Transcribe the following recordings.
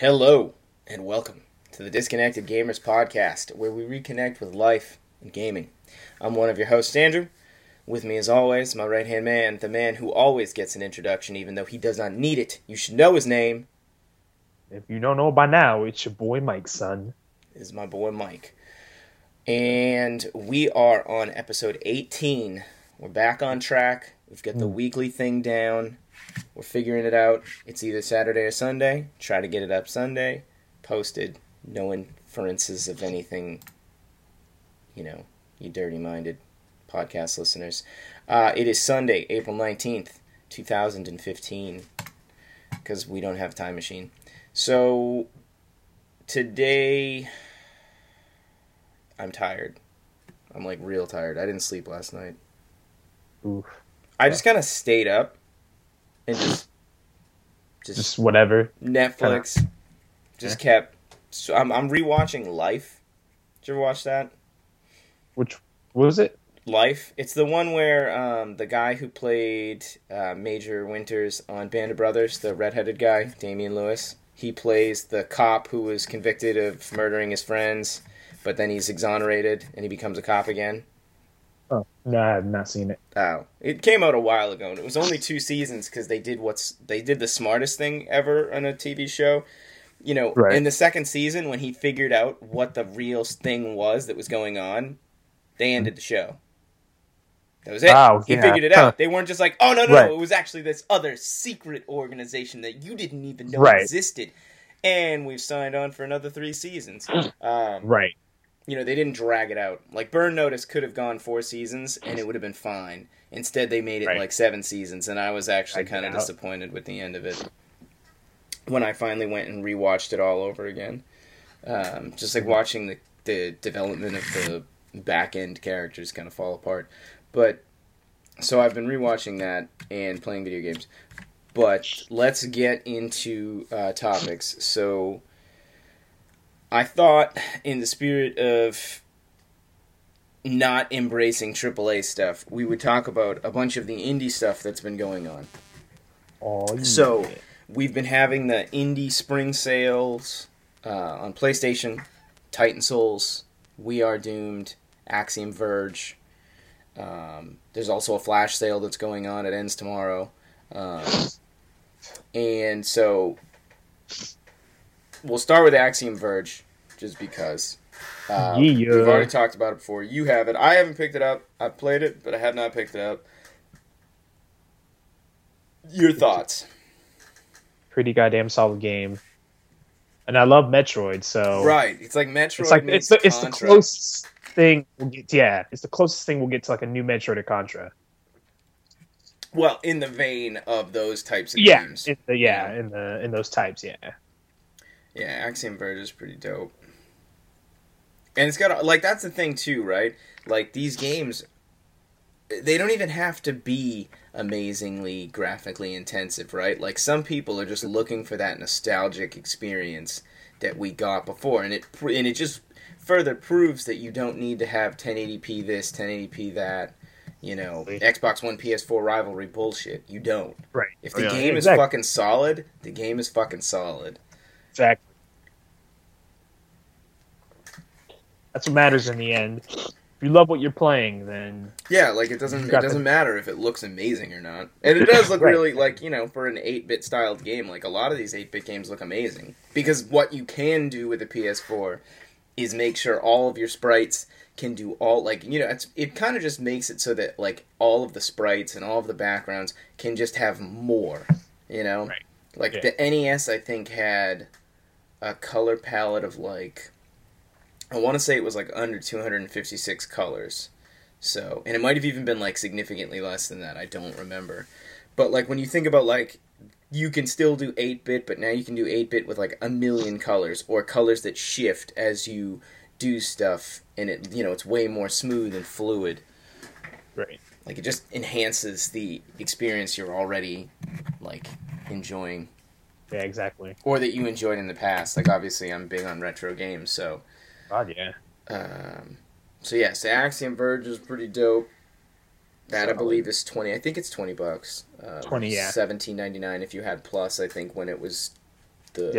Hello, and welcome to the Disconnected Gamers Podcast, where we reconnect with life and gaming. I'm one of your hosts, Andrew. With me, as always, my right-hand man, the man who always gets an introduction, even though he does not need it. You should know his name. If you don't know by now, it's your boy Mike, son. Is my boy Mike. And we are on episode 18. We're back on track. We've got the weekly thing down. We're figuring it out. It's either Saturday or Sunday. Try to get it up Sunday. Posted. No inferences of anything, you dirty-minded podcast listeners. It is Sunday, April 19th, 2015, because we don't have a time machine. So, today, I'm tired. I'm, real tired. I didn't sleep last night. Oof. I just kind of stayed up and just whatever. Netflix. Kept. So I'm rewatching Life. Did you ever watch that? Which was it? Life. It's the one where the guy who played Major Winters on Band of Brothers, the redheaded guy, Damian Lewis, he plays the cop who was convicted of murdering his friends, but then he's exonerated and he becomes a cop again. Oh, no, I have not seen it. Oh, it came out a while ago, and it was only 2 seasons because they did the smartest thing ever on a TV show. Right. In the second season, when he figured out what the real thing was that was going on, they ended the show. That was it. Oh, he yeah. figured it out. They weren't just like, oh, no, Right. it was actually this other secret organization that you didn't even know Right. existed. And we've signed on for another 3 seasons. Right. They didn't drag it out. Burn Notice could have gone 4 seasons, and it would have been fine. Instead, they made it 7 seasons, and I was actually kind of disappointed with the end of it. When I finally went and rewatched it all over again. Watching the development of the back-end characters kind of fall apart. But, so I've been rewatching that and playing video games. But let's get into topics. So, I thought, in the spirit of not embracing AAA stuff, we would talk about a bunch of the indie stuff that's been going on. Oh, yeah. So, we've been having the indie spring sales on PlayStation, Titan Souls, We Are Doomed, Axiom Verge. There's also a flash sale that's going on. It ends tomorrow. And so, we'll start with Axiom Verge, just because. We've already talked about it before. You have it. I haven't picked it up. I've played it, but I have not picked it up. Your thoughts? Pretty goddamn solid game. And I love Metroid, so... Right. It's like Metroid it's the closest thing we'll get to, it's the closest thing we'll get to a new Metroid or Contra. Well, in the vein of those types of games. In those types, yeah. Yeah, Axiom Verge is pretty dope. And it's got, that's the thing too, right? These games, they don't even have to be amazingly graphically intensive, right? Some people are just looking for that nostalgic experience that we got before, and it just further proves that you don't need to have 1080p this, 1080p that, Xbox One, PS4 rivalry bullshit. You don't. Right. If the game is fucking solid, the game is fucking solid. Exactly. That's what matters in the end. If you love what you're playing, then... Yeah, it doesn't matter if it looks amazing or not. And it does look really, for an 8-bit styled game, a lot of these 8-bit games look amazing. Because what you can do with the PS4 is make sure all of your sprites can do all, it kind of just makes it so that, all of the sprites and all of the backgrounds can just have more, Right. The NES, I think, had a color palette of, I want to say it was under 256 colors. So, and it might have even been significantly less than that. I don't remember. But when you think about you can still do 8-bit, but now you can do 8-bit with a million colors, or colors that shift as you do stuff, and it's way more smooth and fluid. Right. It just enhances the experience you're already enjoying. Yeah, exactly. Or that you enjoyed in the past. Obviously I'm big on retro games, so God, yeah. So Axiom Verge is pretty dope. That I believe is 20. I think it's $20. 20, yeah. $17.99 if you had Plus. I think when it was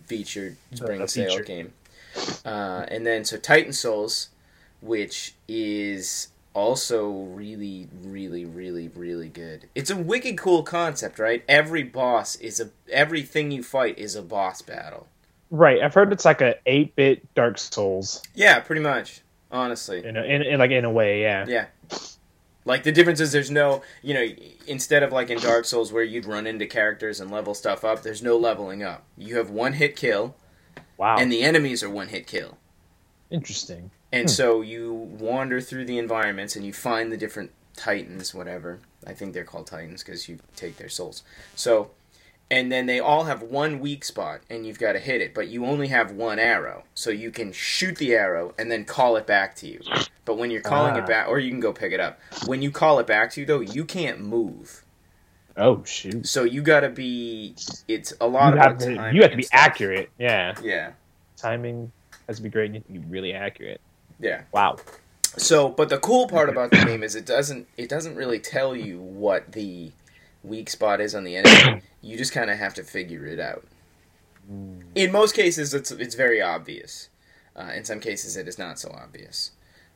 featured spring sale game. And then so Titan Souls, which is also really, really, really, really good. It's a wicked cool concept, right? Everything you fight is a boss battle. Right, I've heard it's like a 8-bit Dark Souls. Yeah, pretty much. Honestly, in a way, yeah. Yeah. Like, the difference is there's no, instead of like in Dark Souls where you'd run into characters and level stuff up, there's no leveling up. You have one hit kill. Wow. And the enemies are one hit kill. Interesting. And so you wander through the environments and you find the different titans, whatever. I think they're called titans because you take their souls. So, and then they all have one weak spot and you've got to hit it, but you only have one arrow. So you can shoot the arrow and then call it back to you. But when you're calling it back, or you can go pick it up. When you call it back to you, though, you can't move. Oh, shoot. So you got to be... It's a lot about timing. You have to be accurate. Yeah. Yeah. Timing has to be great. You have to be really accurate. Yeah. Wow. So, but the cool part about the game is it doesn't really tell you what the weak spot is on the enemy. You just kind of have to figure it out. In most cases, it's very obvious. In some cases, it is not so obvious.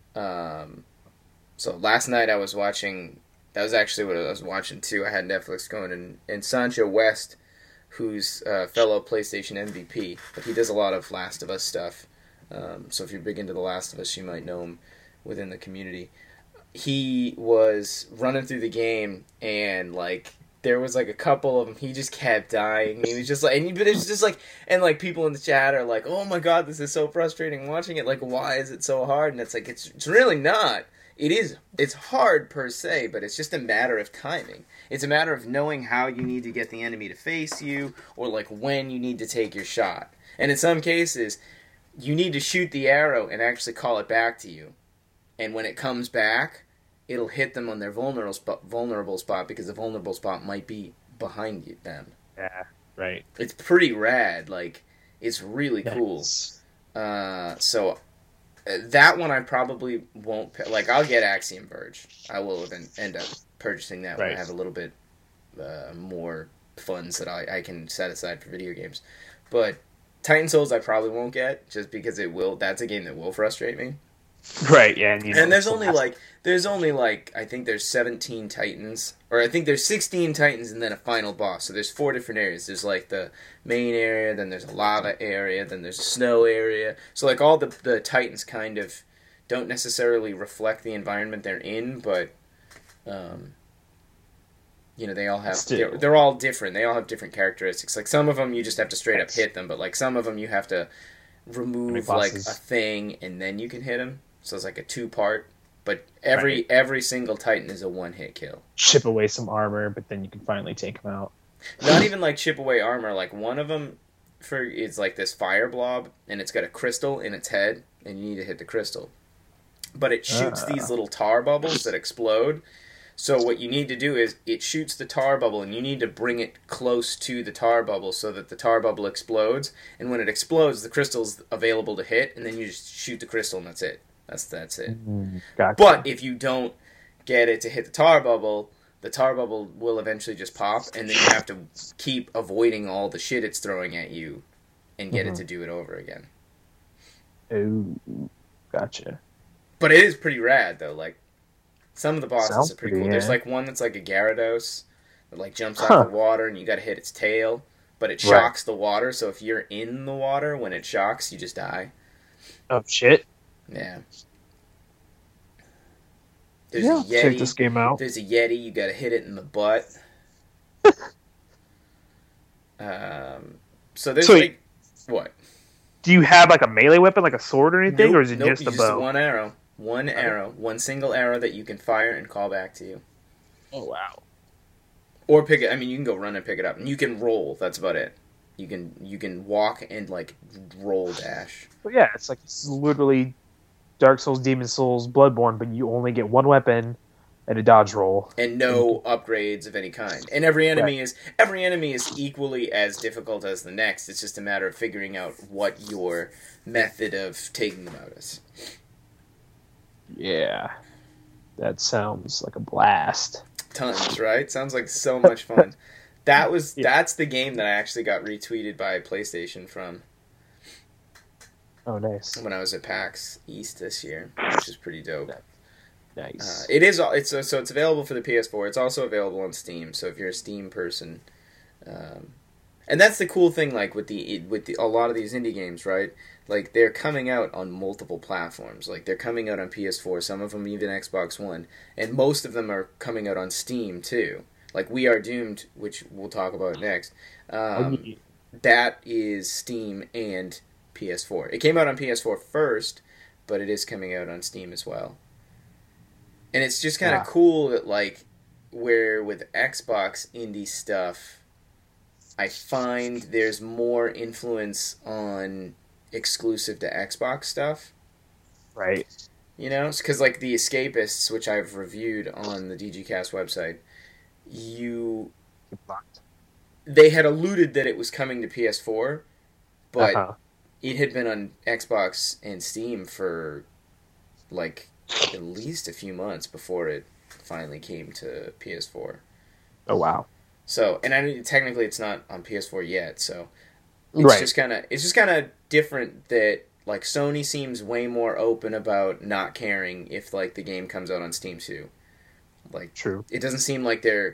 So last night I was watching... That was actually what I was watching, too. I had Netflix going, and Sancho West, who's a fellow PlayStation MVP, but he does a lot of Last of Us stuff. So if you're big into The Last of Us, you might know him within the community. He was running through the game, and, like, there was, like, a couple of them. He just kept dying. He was just, like... but it was just, like... And, like, people in the chat are like, oh, my God, this is so frustrating watching it. Like, why is it so hard? And it's like, it's really not. It's hard per se, but it's just a matter of timing. It's a matter of knowing how you need to get the enemy to face you, or like when you need to take your shot. And in some cases, you need to shoot the arrow and actually call it back to you. And when it comes back, it'll hit them on their vulnerable spot because the vulnerable spot might be behind them. Yeah, right. It's pretty rad. Like, it's really cool. So... that one I probably won't... Like, I'll get Axiom Verge. I will end up purchasing that when I have a little bit more funds that I can set aside for video games. But Titan Souls I probably won't get, just because that's a game that will frustrate me. Right, yeah. And there's only I think there's 17 Titans, or I think there's 16 Titans and then a final boss. So there's 4 different areas. There's like the main area, then there's a lava area, then there's a snow area. So like all the Titans kind of don't necessarily reflect the environment they're in, but they all have they're all different. They all have different characteristics. Like some of them you just have to straight up hit them, but like some of them you have to remove like a thing and then you can hit them. So it's like a 2-part, but every single Titan is a 1-hit kill. Chip away some armor, but then you can finally take them out. Not even like chip away armor. Like one of them is like this fire blob, and it's got a crystal in its head, and you need to hit the crystal. But it shoots these little tar bubbles that explode. So what you need to do is it shoots the tar bubble, and you need to bring it close to the tar bubble so that the tar bubble explodes. And when it explodes, the crystal's available to hit, and then you just shoot the crystal, and that's it. That's it. Gotcha. But if you don't get it to hit the tar bubble will eventually just pop, and then you have to keep avoiding all the shit it's throwing at you and get it to do it over again. Oh, gotcha. But it is pretty rad, though. Like, some of the bosses are pretty cool. Yeah. There's, like, one that's like a Gyarados that, like, jumps out of the water, and you gotta hit its tail, but it shocks the water, so if you're in the water, when it shocks, you just die. Oh, shit. Yeah. Check this game out. There's a Yeti, you gotta hit it in the butt. So there's what? Do you have like a melee weapon, like a sword or anything, or is it just a bow? Just one arrow. One single arrow that you can fire and call back to you. Oh, wow. Or pick it, you can go run and pick it up. And you can roll, that's about it. You can walk and, like, roll dash. Well, yeah, it's literally Dark Souls, Demon Souls, Bloodborne, but you only get one weapon and a dodge roll. And no upgrades of any kind. And every enemy is equally as difficult as the next. It's just a matter of figuring out what your method of taking them out is. Yeah. That sounds like a blast. Tons, right? Sounds like so much fun. That's the game that I actually got retweeted by PlayStation from. Oh, nice. When I was at PAX East this year, which is pretty dope. Nice. It's available for the PS4. It's also available on Steam. So if you're a Steam person, and that's the cool thing, like with a lot of these indie games, right? Like they're coming out on multiple platforms. Like they're coming out on PS4. Some of them even Xbox One, and most of them are coming out on Steam too. Like We Are Doomed, which we'll talk about next. That is Steam and PS4. It came out on PS4 first, but it is coming out on Steam as well. And it's just kind of cool that, like, where with Xbox indie stuff, I find there's more influence on exclusive to Xbox stuff. Right. You know? Because, like, The Escapists, which I've reviewed on the DGCast website, they had alluded that it was coming to PS4, but it had been on Xbox and Steam for, like, at least a few months before it finally came to PS4. Oh, wow. So, and technically it's not on PS4 yet, so it's just kind of different that, like, Sony seems way more open about not caring if, like, the game comes out on Steam too. Like, true. It doesn't seem like they're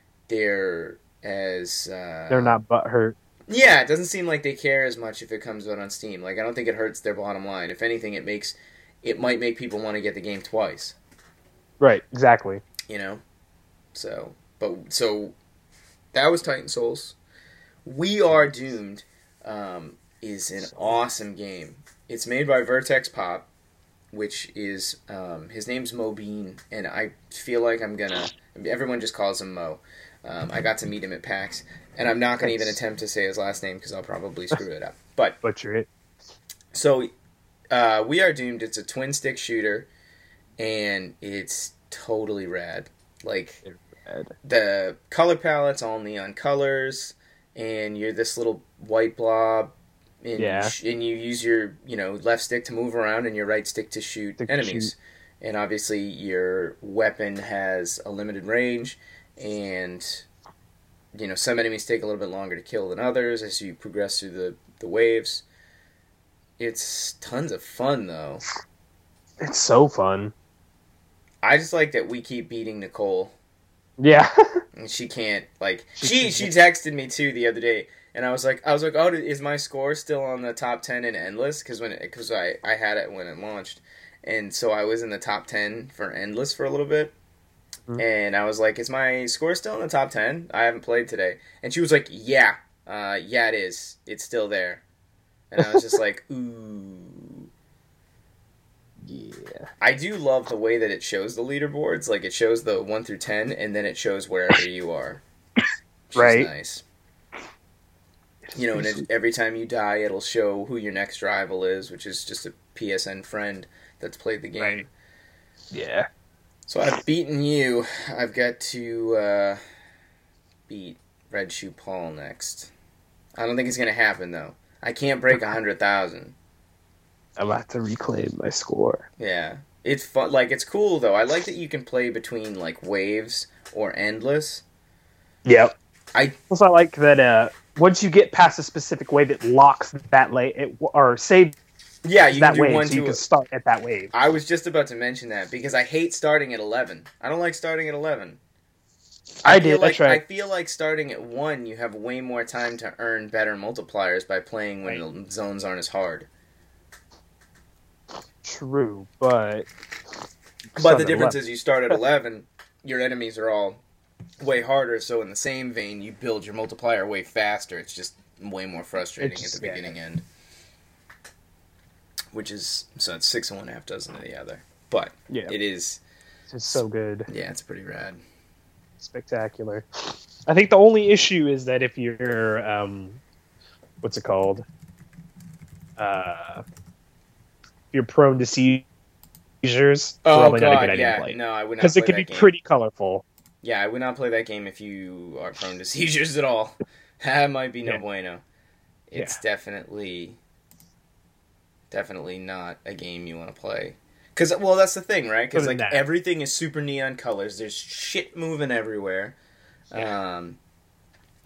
as they're not butthurt. Yeah, it doesn't seem like they care as much if it comes out on Steam. Like, I don't think it hurts their bottom line. If anything, it might make people want to get the game twice. Right, exactly. You know? So that was Titan Souls. We Are Doomed is an awesome game. It's made by Vertex Pop, which is, his name's Mo Bean, and I feel like everyone just calls him Mo. I got to meet him at PAX, and I'm not going to even attempt to say his last name because I'll probably screw it up. But butcher it. So, We Are Doomed. It's a twin-stick shooter, and it's totally rad. Like, the color palette's all neon colors, and you're this little white blob, and you use your left stick to move around and your right stick to shoot enemies. And obviously, your weapon has a limited range, and some enemies take a little bit longer to kill than others as you progress through the waves. It's tons of fun, though. It's so fun. I just like that we keep beating Nicole. Yeah. And she can't, like... She texted me, too, the other day, and I was like, oh, is my score still on the top 10 in Endless? Because I had it when it launched. And so I was in the top 10 for Endless for a little bit. Mm-hmm. And I was like, is my score still in the top 10? I haven't played today. And she was like, yeah, it is. It's still there. And I was just like, ooh. Yeah. I do love the way that it shows the leaderboards. Like, it shows the 1 through 10, and then it shows wherever you are. Which is nice. And every time you die, it'll show who your next rival is, which is just a PSN friend that's played the game. Right. Yeah. So I've beaten you. I've got to beat Red Shoe Paul next. I don't think it's going to happen, though. I can't break 100,000. I'm about to reclaim my score. Yeah. It's fun. Like, it's cool, though. I like that you can play between, like, waves or endless. Yep. Also, I like that once you get past a specific wave, it locks that or saves. Yeah, you that can do wave, one so you can start at that wave. I was just about to mention that because I hate starting at 11. I don't like starting at 11. That's right. I feel like starting at 1, you have way more time to earn better multipliers by playing when the zones aren't as hard. True, but the difference is you start at 11, your enemies are all way harder, so in the same vein, you build your multiplier way faster. It's just way more frustrating at the beginning end. Which is, so it's 6 of one, half dozen of the other. But it is... It's so good. Yeah, it's pretty rad. Spectacular. I think the only issue is that if you're, what's it called? If you're prone to seizures, probably not a good idea to play. No, I would not. Because it can be pretty colorful. Yeah, I would not play that game if you are prone to seizures at all. That might be no bueno. It's definitely not a game you want to play. Because, well, that's the thing, right? Because, like, everything is super neon colors. There's shit moving everywhere. Yeah.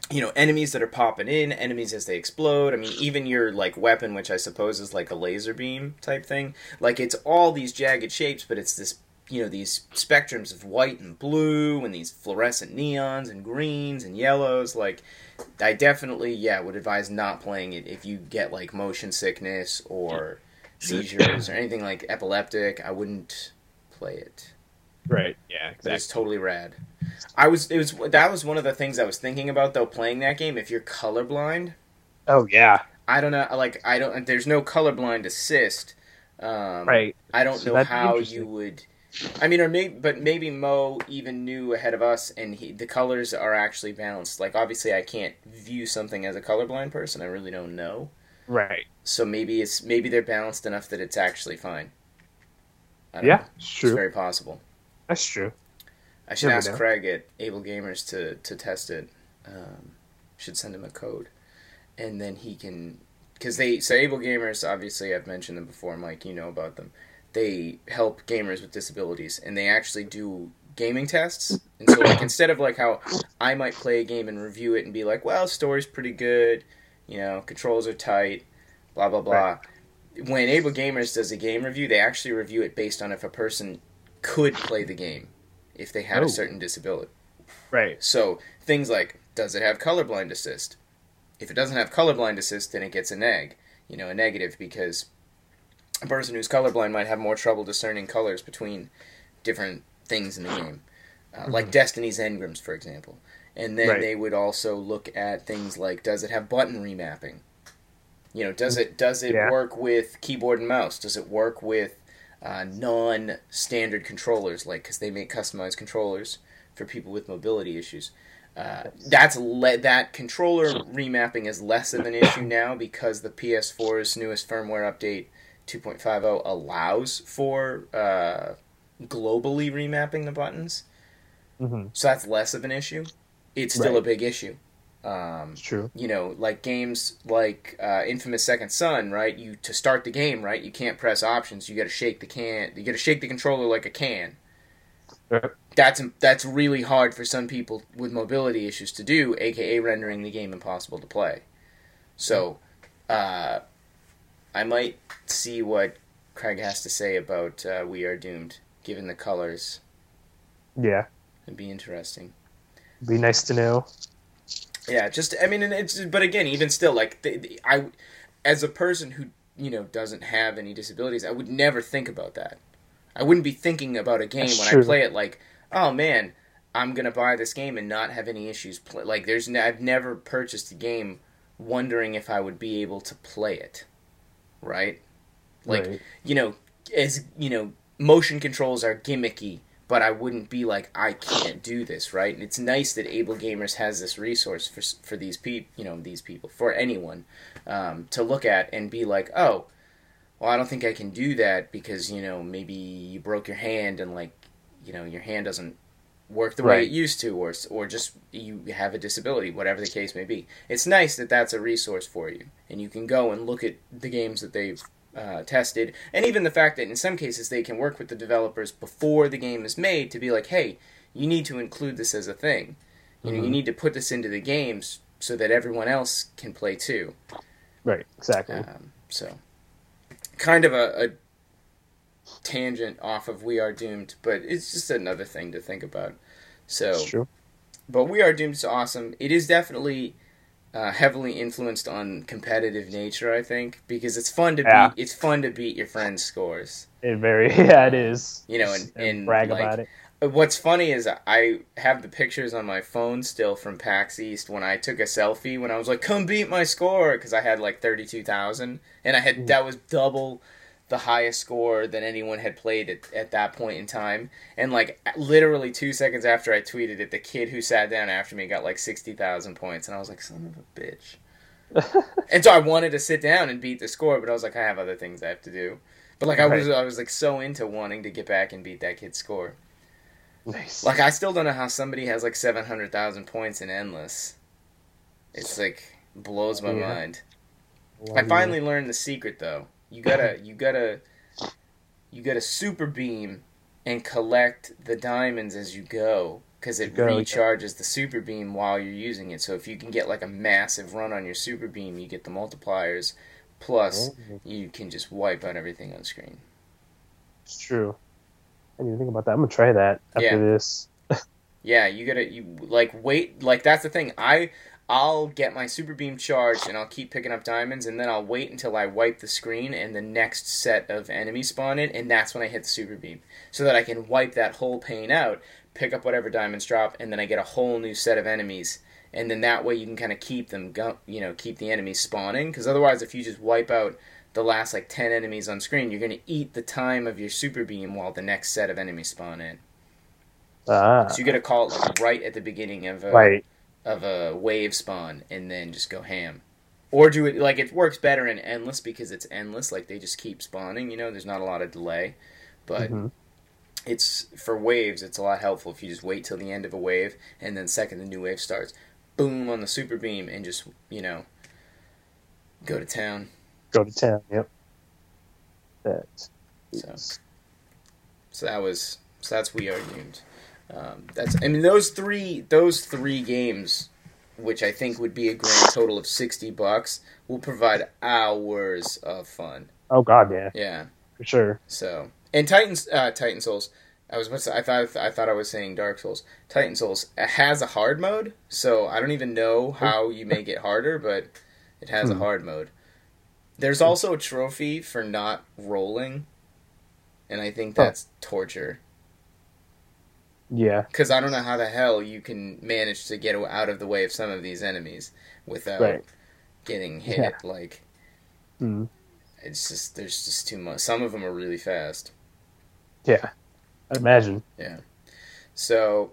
enemies that are popping in, enemies as they explode. I mean, even your, like, weapon, which I suppose is like a laser beam type thing. Like, it's all these jagged shapes, but it's this, these spectrums of white and blue, and these fluorescent neons, and greens, and yellows. Like, I definitely, would advise not playing it if you get, like, motion sickness, or seizures, or anything like epileptic. I wouldn't play it. Right, yeah, exactly. It's totally rad. That was one of the things I was thinking about, though, playing that game. If you're colorblind, oh yeah, I don't know. Like, there's no colorblind assist. Right. I don't know how you would. I mean, maybe Mo even knew ahead of us, and the colors are actually balanced. Like, obviously, I can't view something as a colorblind person. I really don't know. Right. So maybe they're balanced enough that it's actually fine. I don't know. It's true. It's very possible. That's true. I should ask Craig at Able Gamers to test it. Should send him a code, and then he can, because Able Gamers, obviously I've mentioned them before, Mike. You know about them. They help gamers with disabilities, and they actually do gaming tests. And so, like, instead of like how I might play a game and review it and be like, well, story's pretty good, controls are tight, blah blah blah. Right. When Able Gamers does a game review, they actually review it based on if a person could play the game if they had a certain disability. Right. So things like, does it have colorblind assist? If it doesn't have colorblind assist, then it gets a negative, because a person who's colorblind might have more trouble discerning colors between different things in the game, like Destiny's Engrams, for example. And then they would also look at things like, does it have button remapping? Does it work with keyboard and mouse? Does it work with non-standard controllers, because they make customized controllers for people with mobility issues? That controller remapping is less of an issue now, because the PS4's newest firmware update 2.50 allows for globally remapping the buttons. Mm-hmm. So that's less of an issue. It's still a big issue. It's true. Like games like Infamous Second Son, right? To start the game, right? You can't press options. You got to shake the controller like a can. Yep. That's really hard for some people with mobility issues to do, aka rendering the game impossible to play. So, I might see what Craig has to say about We Are Doomed, given the colors. Yeah, it'd be interesting. Be nice to know. Yeah, but again, even still, like, I, as a person who, doesn't have any disabilities, I would never think about that. I wouldn't be thinking about a game I play it like, oh man, I'm gonna buy this game and not have any issues. I've never purchased a game wondering if I would be able to play it, right? Like, motion controls are gimmicky, but I wouldn't be like, I can't do this, right? And it's nice that Able Gamers has this resource for these people, for anyone, to look at and be like, oh, well, I don't think I can do that because, maybe you broke your hand and, like, your hand doesn't work the way it used to, or just you have a disability, whatever the case may be. It's nice that that's a resource for you, and you can go and look at the games that they've tested, and even the fact that in some cases they can work with the developers before the game is made to be like, hey, you need to include this as a thing. You need to put this into the games so that everyone else can play too. Right, exactly. So, kind of a tangent off of We Are Doomed, but it's just another thing to think about. So, that's true. But We Are Doomed is awesome. It is definitely heavily influenced on competitive nature, I think, because it's fun to beat your friends' scores. It is. And brag about it. What's funny is I have the pictures on my phone still from PAX East when I took a selfie when I was like, come beat my score, because I had like 32,000, and that was double the highest score that anyone had played at that point in time. And like literally 2 seconds after I tweeted it, the kid who sat down after me got like 60,000 points, and I was like, son of a bitch. And so I wanted to sit down and beat the score, but I was like, I have other things I have to do. But like I was like so into wanting to get back and beat that kid's score. Nice. Like, I still don't know how somebody has like 700,000 points in Endless. It's like blows my mind. I finally learned the secret though. You gotta super beam and collect the diamonds as you go, because it recharges the super beam while you're using it. So if you can get like a massive run on your super beam, you get the multipliers. Plus, you can just wipe out everything on screen. It's true. I didn't even think about that. I'm gonna try that after this. Yeah, wait. Like that's the thing. I'll get my super beam charged and I'll keep picking up diamonds, and then I'll wait until I wipe the screen and the next set of enemies spawn in, and that's when I hit the super beam, so that I can wipe that whole pane out, pick up whatever diamonds drop, and then I get a whole new set of enemies, and then that way you can kind of keep them, keep the enemies spawning, because otherwise if you just wipe out the last 10 enemies on screen, you're going to eat the time of your super beam while the next set of enemies spawn in. So you got to call it right at the beginning of a wave spawn, and then just go ham. Or do it, it works better in endless because it's endless, they just keep spawning, there's not a lot of delay. But it's, for waves, it's a lot helpful if you just wait till the end of a wave, and then second the new wave starts, boom, on the super beam, and just, go to town. Go to town, yep. So that's We Are Doomed. Those three games, which I think would be a grand total of $60, will provide hours of fun. Oh God, yeah. Yeah, for sure. So, and Titan Souls. I thought I was saying Dark Souls. Titan Souls has a hard mode, so I don't even know how you make it harder, but it has a hard mode. There's also a trophy for not rolling, and I think that's torture. Yeah. Because I don't know how the hell you can manage to get out of the way of some of these enemies without getting hit. Yeah. It's just, there's just too much. Some of them are really fast. Yeah, I imagine. Yeah. So,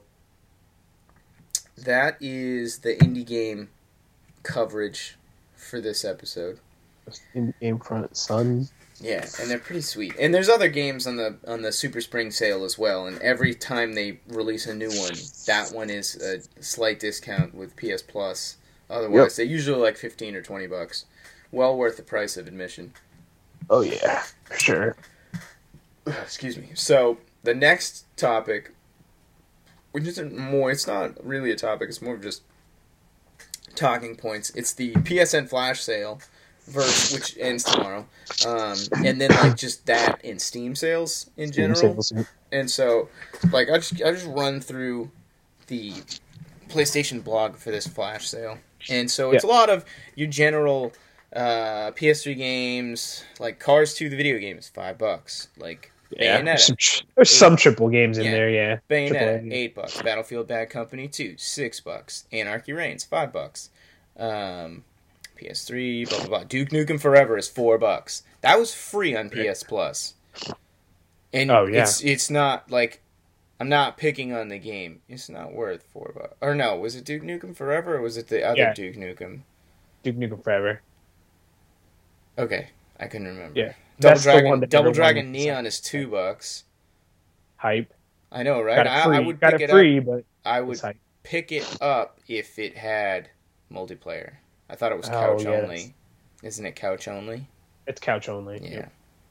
that is the indie game coverage for this episode. Indie game front, son. Yeah, and they're pretty sweet. And there's other games on the Super Spring sale as well, and every time they release a new one, that one is a slight discount with PS Plus. Otherwise, they usually $15 or $20. Well worth the price of admission. Oh yeah, for sure. Excuse me. So, the next topic, which isn't more, it's not really a topic, it's more of just talking points. It's the PSN Flash sale. Which ends tomorrow, and then just that in Steam sales in general. And so, I just run through the PlayStation blog for this Flash sale, and so it's a lot of your general PS3 games, like Cars 2, the video game is $5, Bayonetta. There's some triple games in there, yeah. Bayonetta, $8, Battlefield Bad Company 2, $6, Anarchy Reigns, $5. PS3, blah, blah, blah. Duke Nukem Forever is $4. That was free on PS Plus. And it's not, I'm not picking on the game. It's not worth $4. Or no, was it Duke Nukem Forever, or was it the other Duke Nukem? Duke Nukem Forever. Okay, I couldn't remember. Yeah. Double Dragon Neon is $2. Hype. I know, right? I would pick it up. But I would pick it up if it had multiplayer. I thought it was couch only. Isn't it couch only? It's couch only. Yeah.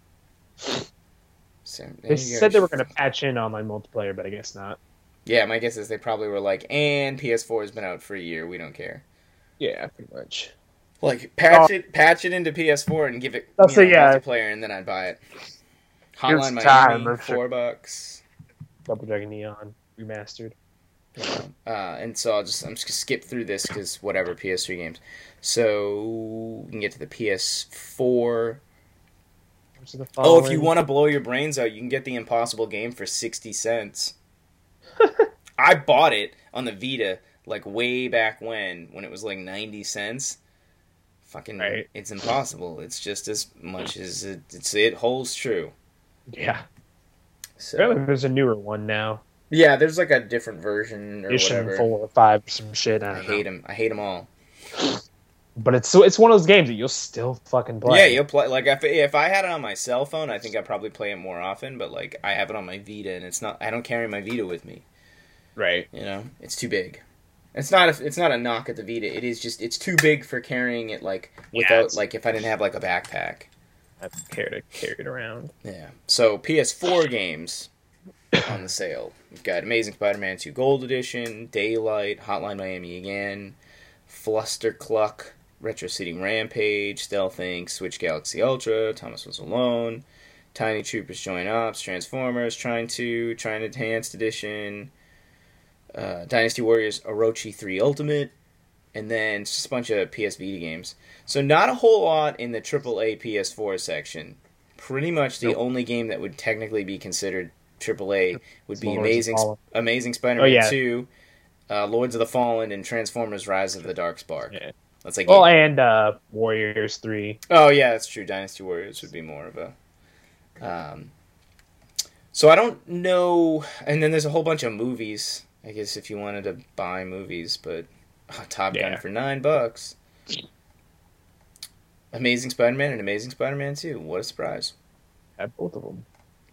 So, they said they were going to patch in online multiplayer, but I guess not. Yeah, my guess is they probably were and PS4 has been out for a year. We don't care. Yeah, pretty much. Patch it into PS4 and give it multiplayer, and then I'd buy it. Hotline Miami, $4. Double Dragon Neon remastered. And so I'm just gonna skip through this because whatever, PS3 games. So we can get to the PS4. If you want to blow your brains out, you can get the Impossible Game for 60 cents. I bought it on the Vita way back when it was 90 cents. Fucking, It's impossible. It's just as much as it holds true. Yeah. So there's a newer one now. Yeah, there's a different version or whatever. 4 or 5 or some shit. I hate them. I hate them all. But it's one of those games that you'll still fucking play. Yeah, you'll play. If I had it on my cell phone, I think I'd probably play it more often. But I have it on my Vita, and it's not. I don't carry my Vita with me. Right. It's too big. It's not a knock at the Vita. It is just it's too big for carrying it without if I didn't have a backpack. I'd carry it around. Yeah. So PS4 games. on the sale. We've got Amazing Spider-Man 2 Gold Edition, Daylight, Hotline Miami again, Flustercluck, Retro City Rampage, Stealth Inc., Switch Galaxy Ultra, Thomas Was Alone, Tiny Troopers Join Ops, Transformers, Trine Enhanced Edition, Dynasty Warriors Orochi 3 Ultimate, and then just a bunch of PS Vita games. So not a whole lot in the AAA PS4 section. Pretty much the only game that would technically be considered AAA would be Amazing Spider-Man 2, Lords of the Fallen, and Transformers Rise of the Dark Spark. Yeah. That's like and Warriors 3. Oh, yeah, that's true. Dynasty Warriors would be more of a... So I don't know... And then there's a whole bunch of movies, I guess, if you wanted to buy movies, but Top Gun for $9. Amazing Spider-Man and Amazing Spider-Man 2. What a surprise. Had both of them.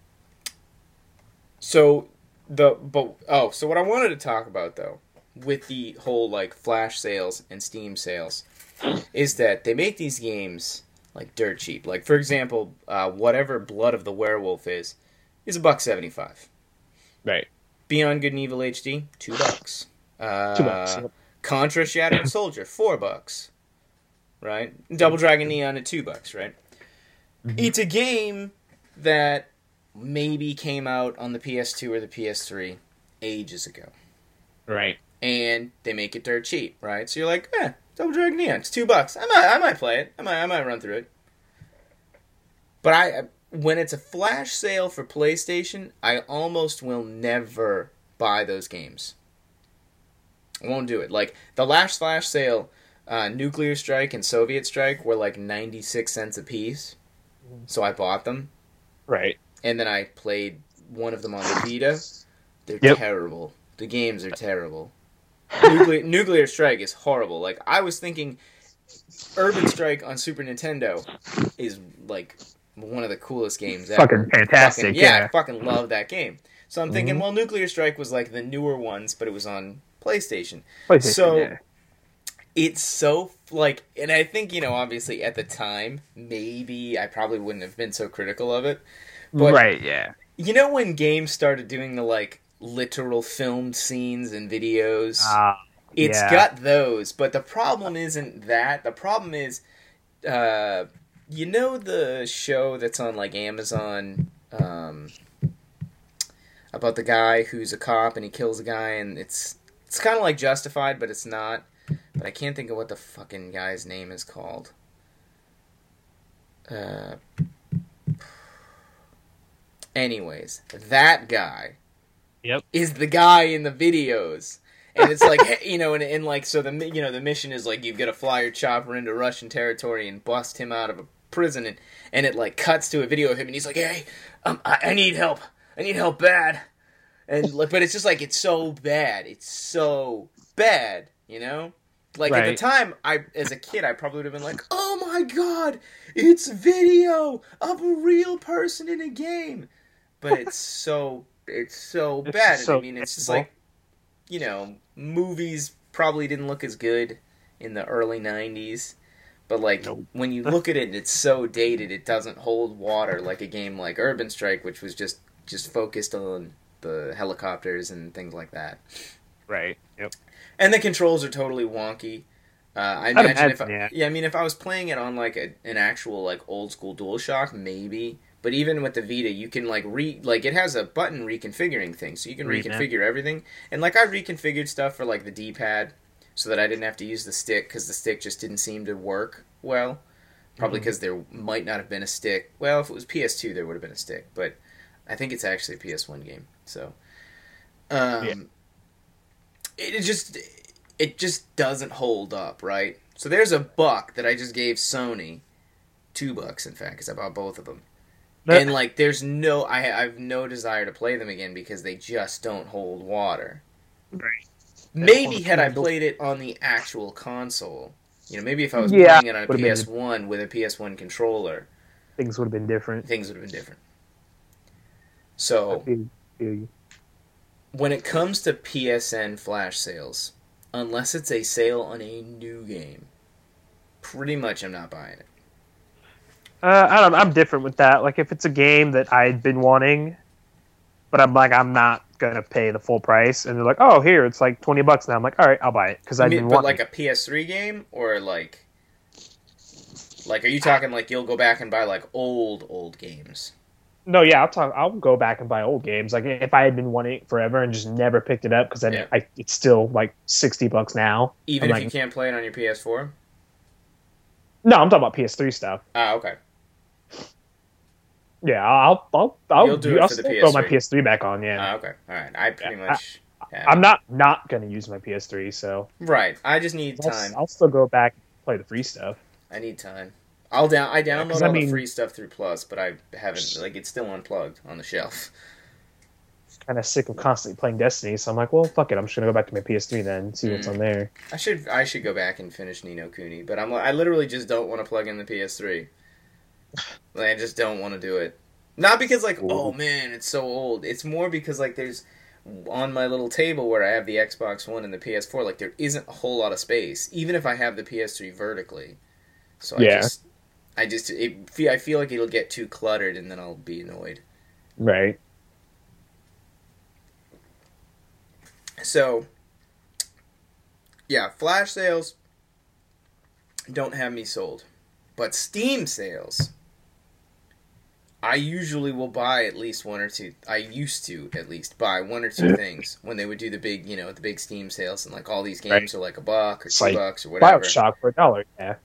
So what I wanted to talk about, though, with the whole, like, flash sales and Steam sales, is that they make these games, like, dirt cheap. Like, for example, whatever Blood of the Werewolf is $1.75. Right. Beyond Good and Evil HD, $2. $2. Yep. Contra Shattered Soldier, $4. Right? Double Dragon Neon at $2, right? Mm-hmm. It's a game that maybe came out on the PS2 or the PS3 ages ago. Right. And they make it dirt cheap, right? So you're like, Double Dragon Neon, it's $2. I might play it. I might run through it. But when it's a flash sale for PlayStation, I almost will never buy those games. I won't do it. Like, the last flash sale, Nuclear Strike and Soviet Strike were like 96 cents a piece. So I bought them. Right. And then I played one of them on the Vita. They're terrible. The games are terrible. Nuclear Strike is horrible. Like, I was thinking Urban Strike on Super Nintendo is, like, one of the coolest games ever. Fucking fantastic. I fucking love that game. So I'm thinking, well, Nuclear Strike was, like, the newer ones, but it was on PlayStation. So it's so, like, and I think, obviously at the time, maybe I probably wouldn't have been so critical of it. But, right, yeah. You know when games started doing the, like, literal filmed scenes and videos? It's got those, but the problem isn't that. The problem is, the show that's on, like, Amazon, about the guy who's a cop and he kills a guy, and it's kind of like Justified, but it's not. But I can't think of what the fucking guy's name is called. Anyways, that guy is the guy in the videos. And it's like, and like, so the mission is like, you've got to fly your chopper into Russian territory and bust him out of a prison, and it like cuts to a video of him, and he's like, hey, I need help. I need help bad. And like, but it's just like, it's so bad. It's so bad, Like, at the time, as a kid, I probably would have been like, oh my god, it's video of a real person in a game. But it's so bad. So I mean, it's just like, movies probably didn't look as good in the early 90s. But, like, when you look at it, it's so dated, it doesn't hold water like a game like Urban Strike, which was just focused on the helicopters and things like that. Right, yep. And the controls are totally wonky. I imagine if I was playing it on, like, an actual, like, old-school DualShock, maybe. But even with the Vita, you can, like, it has a button reconfiguring thing, so you can reconfigure everything. And, like, I reconfigured stuff for, like, the D-pad so that I didn't have to use the stick, because the stick just didn't seem to work well. Probably because there might not have been a stick. Well, if it was PS2, there would have been a stick. But I think it's actually a PS1 game. So, it just doesn't hold up, right? So there's $1 that I just gave Sony. $2, in fact, because I bought both of them. And, like, I have no desire to play them again because they just don't hold water. Right. Maybe had I played it on the actual console, maybe if I was playing it on a PS1 with a PS1 controller, things would have been different. So, when it comes to PSN flash sales, unless it's a sale on a new game, pretty much I'm not buying it. I don't know. I'm different with that. Like, if it's a game that I'd been wanting, but I'm like, I'm not gonna pay the full price. And they're like, oh, here, it's like $20 now. I'm like, all right, I'll buy it because I didn't want. But like a PS3 game, or like, are you talking like you'll go back and buy like old games? No, yeah, I'll go back and buy old games. Like if I had been wanting it forever and just never picked it up because then it's still like $60 now. Even if you can't play it on your PS4. No, I'm talking about PS3 stuff. Ah, okay. Yeah, I'll do it for the PS3. Throw my PS3 back on. Yeah. Ah, okay. All right. I pretty much. I'm not gonna use my PS3, so. Right. I just need time. I'll still go back and play the free stuff. I need time. I download all the free stuff through Plus, but I haven't, like, it's still unplugged on the shelf. Kind of sick of constantly playing Destiny, so I'm like, well, fuck it, I'm just gonna go back to my PS3 then and see what's on there. I should go back and finish Ni no Kuni, but I literally just don't want to plug in the PS3. Like, I just don't want to do it. Not because, like, oh man, it's so old. It's more because, like, there's on my little table where I have the Xbox One and the PS4, like, there isn't a whole lot of space, even if I have the PS3 vertically. So I feel like it'll get too cluttered and then I'll be annoyed. Right. So, yeah, flash sales don't have me sold. But Steam sales, I usually will buy at least one or two. I used to at least buy one or two things when they would do the big Steam sales, and like all these games are like $1 or $2 or whatever. BioShock for $1, yeah.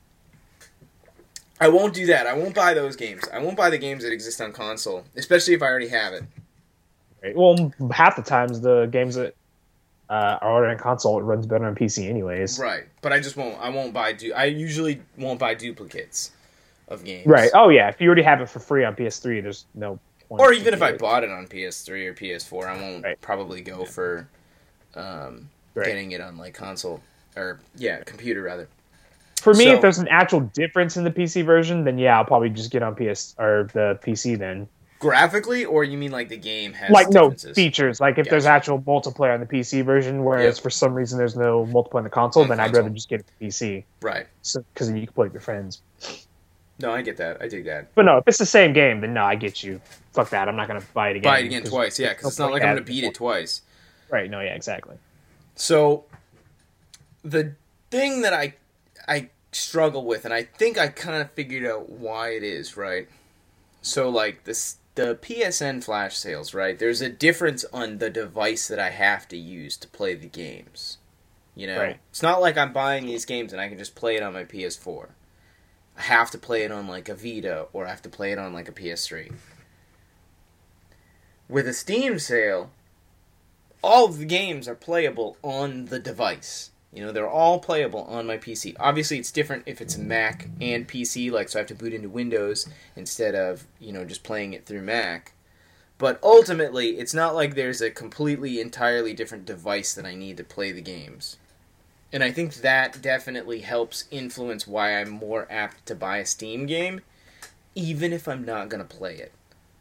I won't do that. I won't buy those games. I won't buy the games that exist on console, especially if I already have it. Right. Well, half the times the games that are already on console, it runs better on PC anyways. Right, but I just won't. I won't buy. I usually won't buy duplicates of games. Right. Oh yeah. If you already have it for free on PS3, there's no point. Or even if I bought it on PS3 or PS4, I won't probably go for getting it on like console or computer rather. For me, if there's an actual difference in the PC version, then yeah, I'll probably just get on PS or the PC then. Graphically, or you mean like the game has like differences? No features? Like if there's actual multiplayer on the PC version, whereas for some reason there's no multiplayer on the console, then I'd rather just get it to PC. Right. So because then you can play with your friends. No, I get that. I dig that. But no, if it's the same game, then no, I get you. Fuck that. I'm not gonna buy it again. Buy it again twice, yeah, because it's not like I'm gonna beat it twice. Right. No. Yeah. Exactly. So the thing that I struggle with, and I think I kind of figured out why it is, right? So, like, the PSN flash sales, right? There's a difference on the device that I have to use to play the games. You know? Right. It's not like I'm buying these games and I can just play it on my PS4. I have to play it on, like, a Vita, or I have to play it on, like, a PS3. With a Steam sale, all of the games are playable on the device. You know, they're all playable on my PC. Obviously, it's different if it's Mac and PC, like, so I have to boot into Windows instead of, you know, just playing it through Mac. But ultimately, it's not like there's a completely, entirely different device that I need to play the games. And I think that definitely helps influence why I'm more apt to buy a Steam game, even if I'm not going to play it.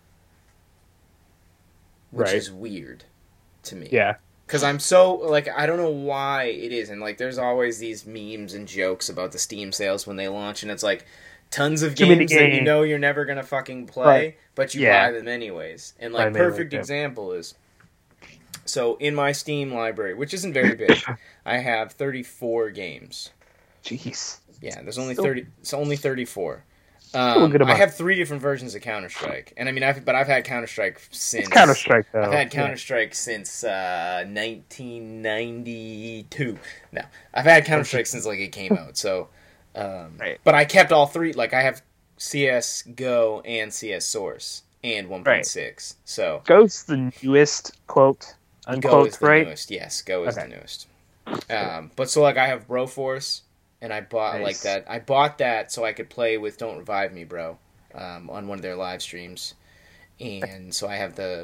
Which is weird to me. Yeah. Because I'm so, like, I don't know why it is. And, like, there's always these memes and jokes about the Steam sales when they launch. And it's, like, tons of games that you know you're never going to fucking play, but you buy them anyways. And, like, perfect example is, so in my Steam library, which isn't very big, I have 34 games. Jeez. Yeah, there's only 30. It's only 34. I have 3 different versions of Counter-Strike, and I mean, I've had Counter-Strike since. It's Counter-Strike, though. I've had Counter-Strike since 1992. No, I've had Counter-Strike since like it came out. So, but I kept all 3. Like I have CS GO and CS Source and 1.6. Right. So GO's the newest quote unquote, GO is the right? newest. Yes, GO is the newest. But so like I have Broforce. And I bought like that. I bought that so I could play with Don't Revive Me, Bro, on one of their live streams, and so I have the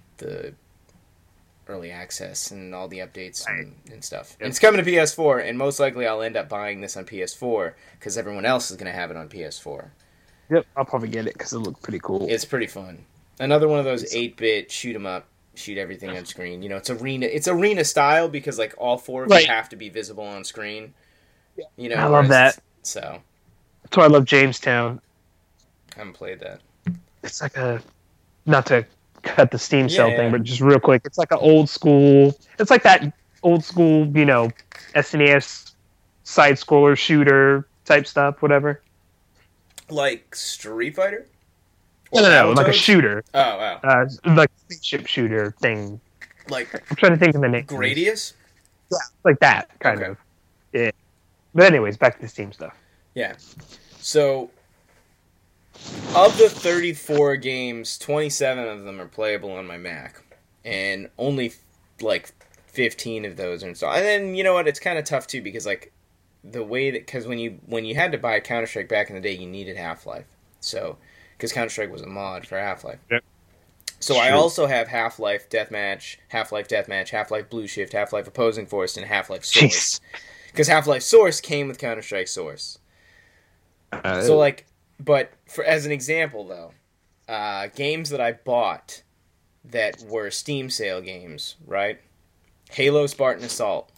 early access and all the updates and stuff. Yep. And it's coming to PS4, and most likely I'll end up buying this on PS4 because everyone else is going to have it on PS4. Yep, I'll probably get it because it looks pretty cool. It's pretty fun. Another one of those 8-bit shoot 'em up, shoot everything on screen. You know, it's arena style because like all 4 of you have to be visible on screen. You know, I love that. So that's why I love Jamestown. I haven't played that. It's like not to cut the Steam sale thing, but just real quick, it's like an old school. It's like that old school, SNES side scroller shooter type stuff, whatever. Like Street Fighter? No, like a shooter. Oh, wow. Like a spaceship shooter thing. Like I'm trying to think of the name. Gradius? Yeah, like that kind of. Yeah. But anyways, back to the Steam stuff. Yeah. So, of the 34 games, 27 of them are playable on my Mac, and only like 15 of those are installed. And then you know what? It's kind of tough too because like the way that because when you had to buy Counter-Strike back in the day, you needed Half-Life. So because Counter-Strike was a mod for Half-Life. Yep. So I also have Half-Life Deathmatch, Half-Life Blue Shift, Half-Life Opposing Force, and Half-Life Source. Because Half-Life Source came with Counter-Strike Source. So like, but as an example though, games that I bought that were Steam sale games, right? Halo Spartan Assault.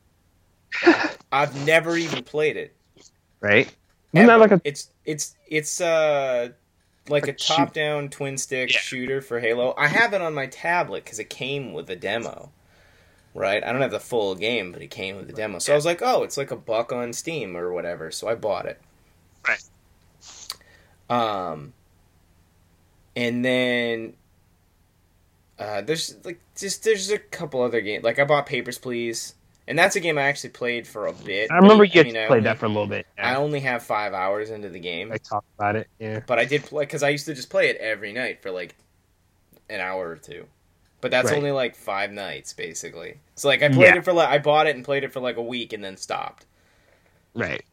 I've never even played it. Right? Isn't that like a... It's like a top-down twin-stick shooter for Halo. I have it on my tablet because it came with a demo. Right? I don't have the full game, but it came with the demo. So I was like, oh, it's like $1 on Steam or whatever. So I bought it. Right. And then there's a couple other games. Like I bought Papers, Please. And that's a game I actually played for a bit. I remember you played that for a little bit. Yeah. I only have 5 hours into the game. I talked about it, yeah. But I did play, because I used to just play it every night for like an hour or two. But that's only like 5 nights, basically. So like I played it for I bought it and played it for like a week and then stopped. Right.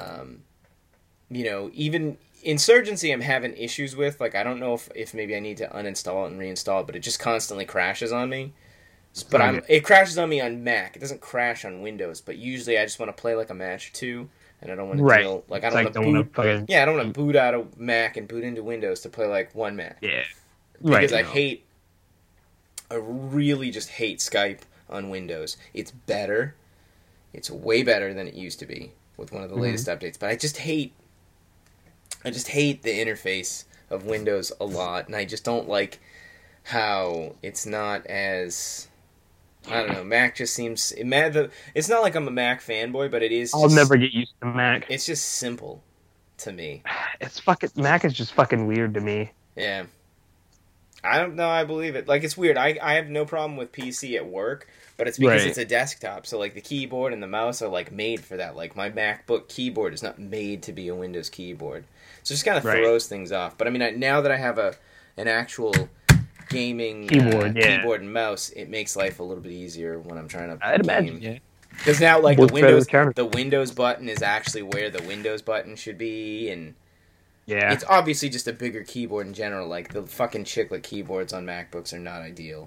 Even Insurgency I'm having issues with. Like I don't know if maybe I need to uninstall it and reinstall it, but it just constantly crashes on me. But it crashes on me on Mac. It doesn't crash on Windows. But usually, I just want to play like a match or two, and I don't want to deal like I don't want to boot. I don't want to boot out of Mac and boot into Windows to play like one match. Yeah, because I really just hate Skype on Windows. It's better. It's way better than it used to be with one of the latest updates. But I just hate the interface of Windows a lot, and I just don't like how it's not as... I don't know. Mac just seems... It's not like I'm a Mac fanboy, but it is... I'll never get used to Mac. It's just simple to me. Mac is just fucking weird to me. Yeah. I don't know. I believe it. Like, it's weird. I have no problem with PC at work, but it's because it's a desktop. So, like, the keyboard and the mouse are, like, made for that. Like, my MacBook keyboard is not made to be a Windows keyboard. So it just kind of throws things off. But, I mean, now that I have an actual... gaming keyboard and mouse, it makes life a little bit easier when I'm trying to I'd imagine, yeah. Because now, like, the Windows button is actually where the Windows button should be, and it's obviously just a bigger keyboard in general. Like, the fucking chiclet keyboards on MacBooks are not ideal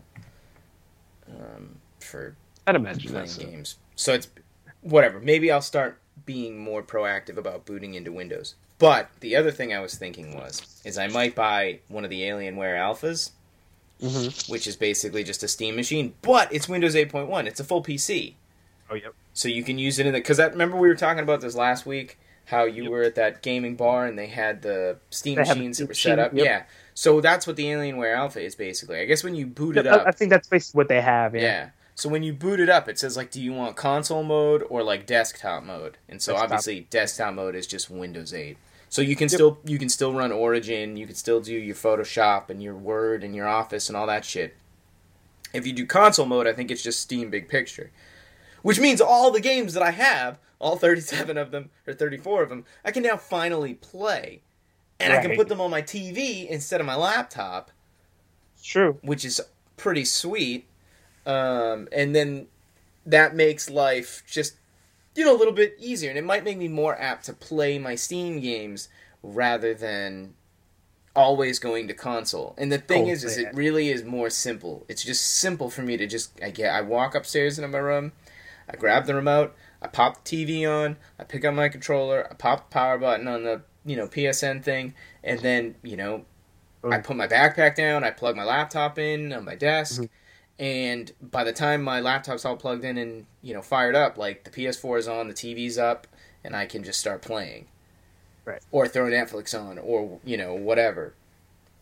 for I'd imagine playing games. So it's whatever. Maybe I'll start being more proactive about booting into Windows. But the other thing I was thinking is I might buy one of the Alienware Alphas, which is basically just a Steam machine, but it's Windows 8.1. It's a full PC. Oh, yep. So you can use it in the... Because remember we were talking about this last week, how you were at that gaming bar and they had the Steam machines that were set up? Yep. Yeah. So that's what the Alienware Alpha is, basically. I guess when you boot it up... I think that's basically what they have, yeah. So when you boot it up, it says, like, do you want console mode or, like, desktop mode? And so obviously desktop mode is just Windows 8. So you can still run Origin, you can still do your Photoshop and your Word and your Office and all that shit. If you do console mode, I think it's just Steam Big Picture. Which means all the games that I have, all 37 of them, or 34 of them, I can now finally play. And I can put them on my TV instead of my laptop. True. Which is pretty sweet. And then that makes life just... a little bit easier, and it might make me more apt to play my Steam games rather than always going to console. And the thing is it really is more simple. It's just simple for me to I walk upstairs into my room, I grab the remote, I pop the TV on, I pick up my controller, I pop the power button on the, PSN thing, and then, I put my backpack down, I plug my laptop in on my desk, and by the time my laptop's all plugged in and, fired up, like, the PS4 is on, the TV's up, and I can just start playing. Right. Or throw Netflix on, or, whatever.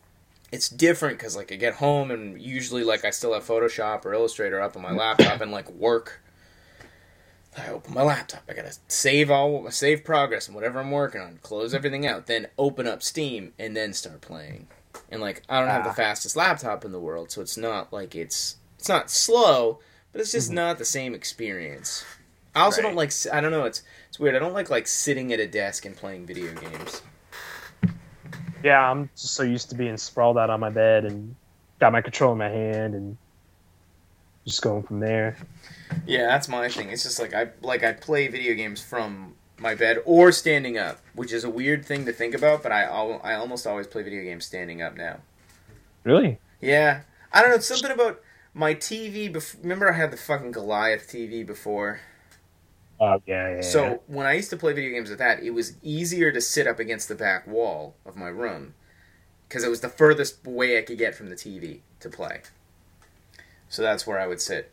it's different because like I get home and usually like I still have Photoshop or Illustrator up on my laptop and like work. I open my laptop. I gotta save progress and whatever I'm working on. Close everything out. Then open up Steam and then start playing. And like I don't have the fastest laptop in the world, so it's not like it's not slow, but it's just not the same experience. I also don't like. I don't know. It's weird. I don't like sitting at a desk and playing video games. Yeah, I'm just so used to being sprawled out on my bed and got my control in my hand and just going from there. Yeah, that's my thing. It's just like I play video games from my bed or standing up, which is a weird thing to think about, but I almost always play video games standing up now. Really? Yeah. I don't know, it's something about my TV. Remember I had the fucking Goliath TV before? Oh, yeah. So when I used to play video games with that, it was easier to sit up against the back wall of my room because it was the furthest way I could get from the TV to play. So that's where I would sit.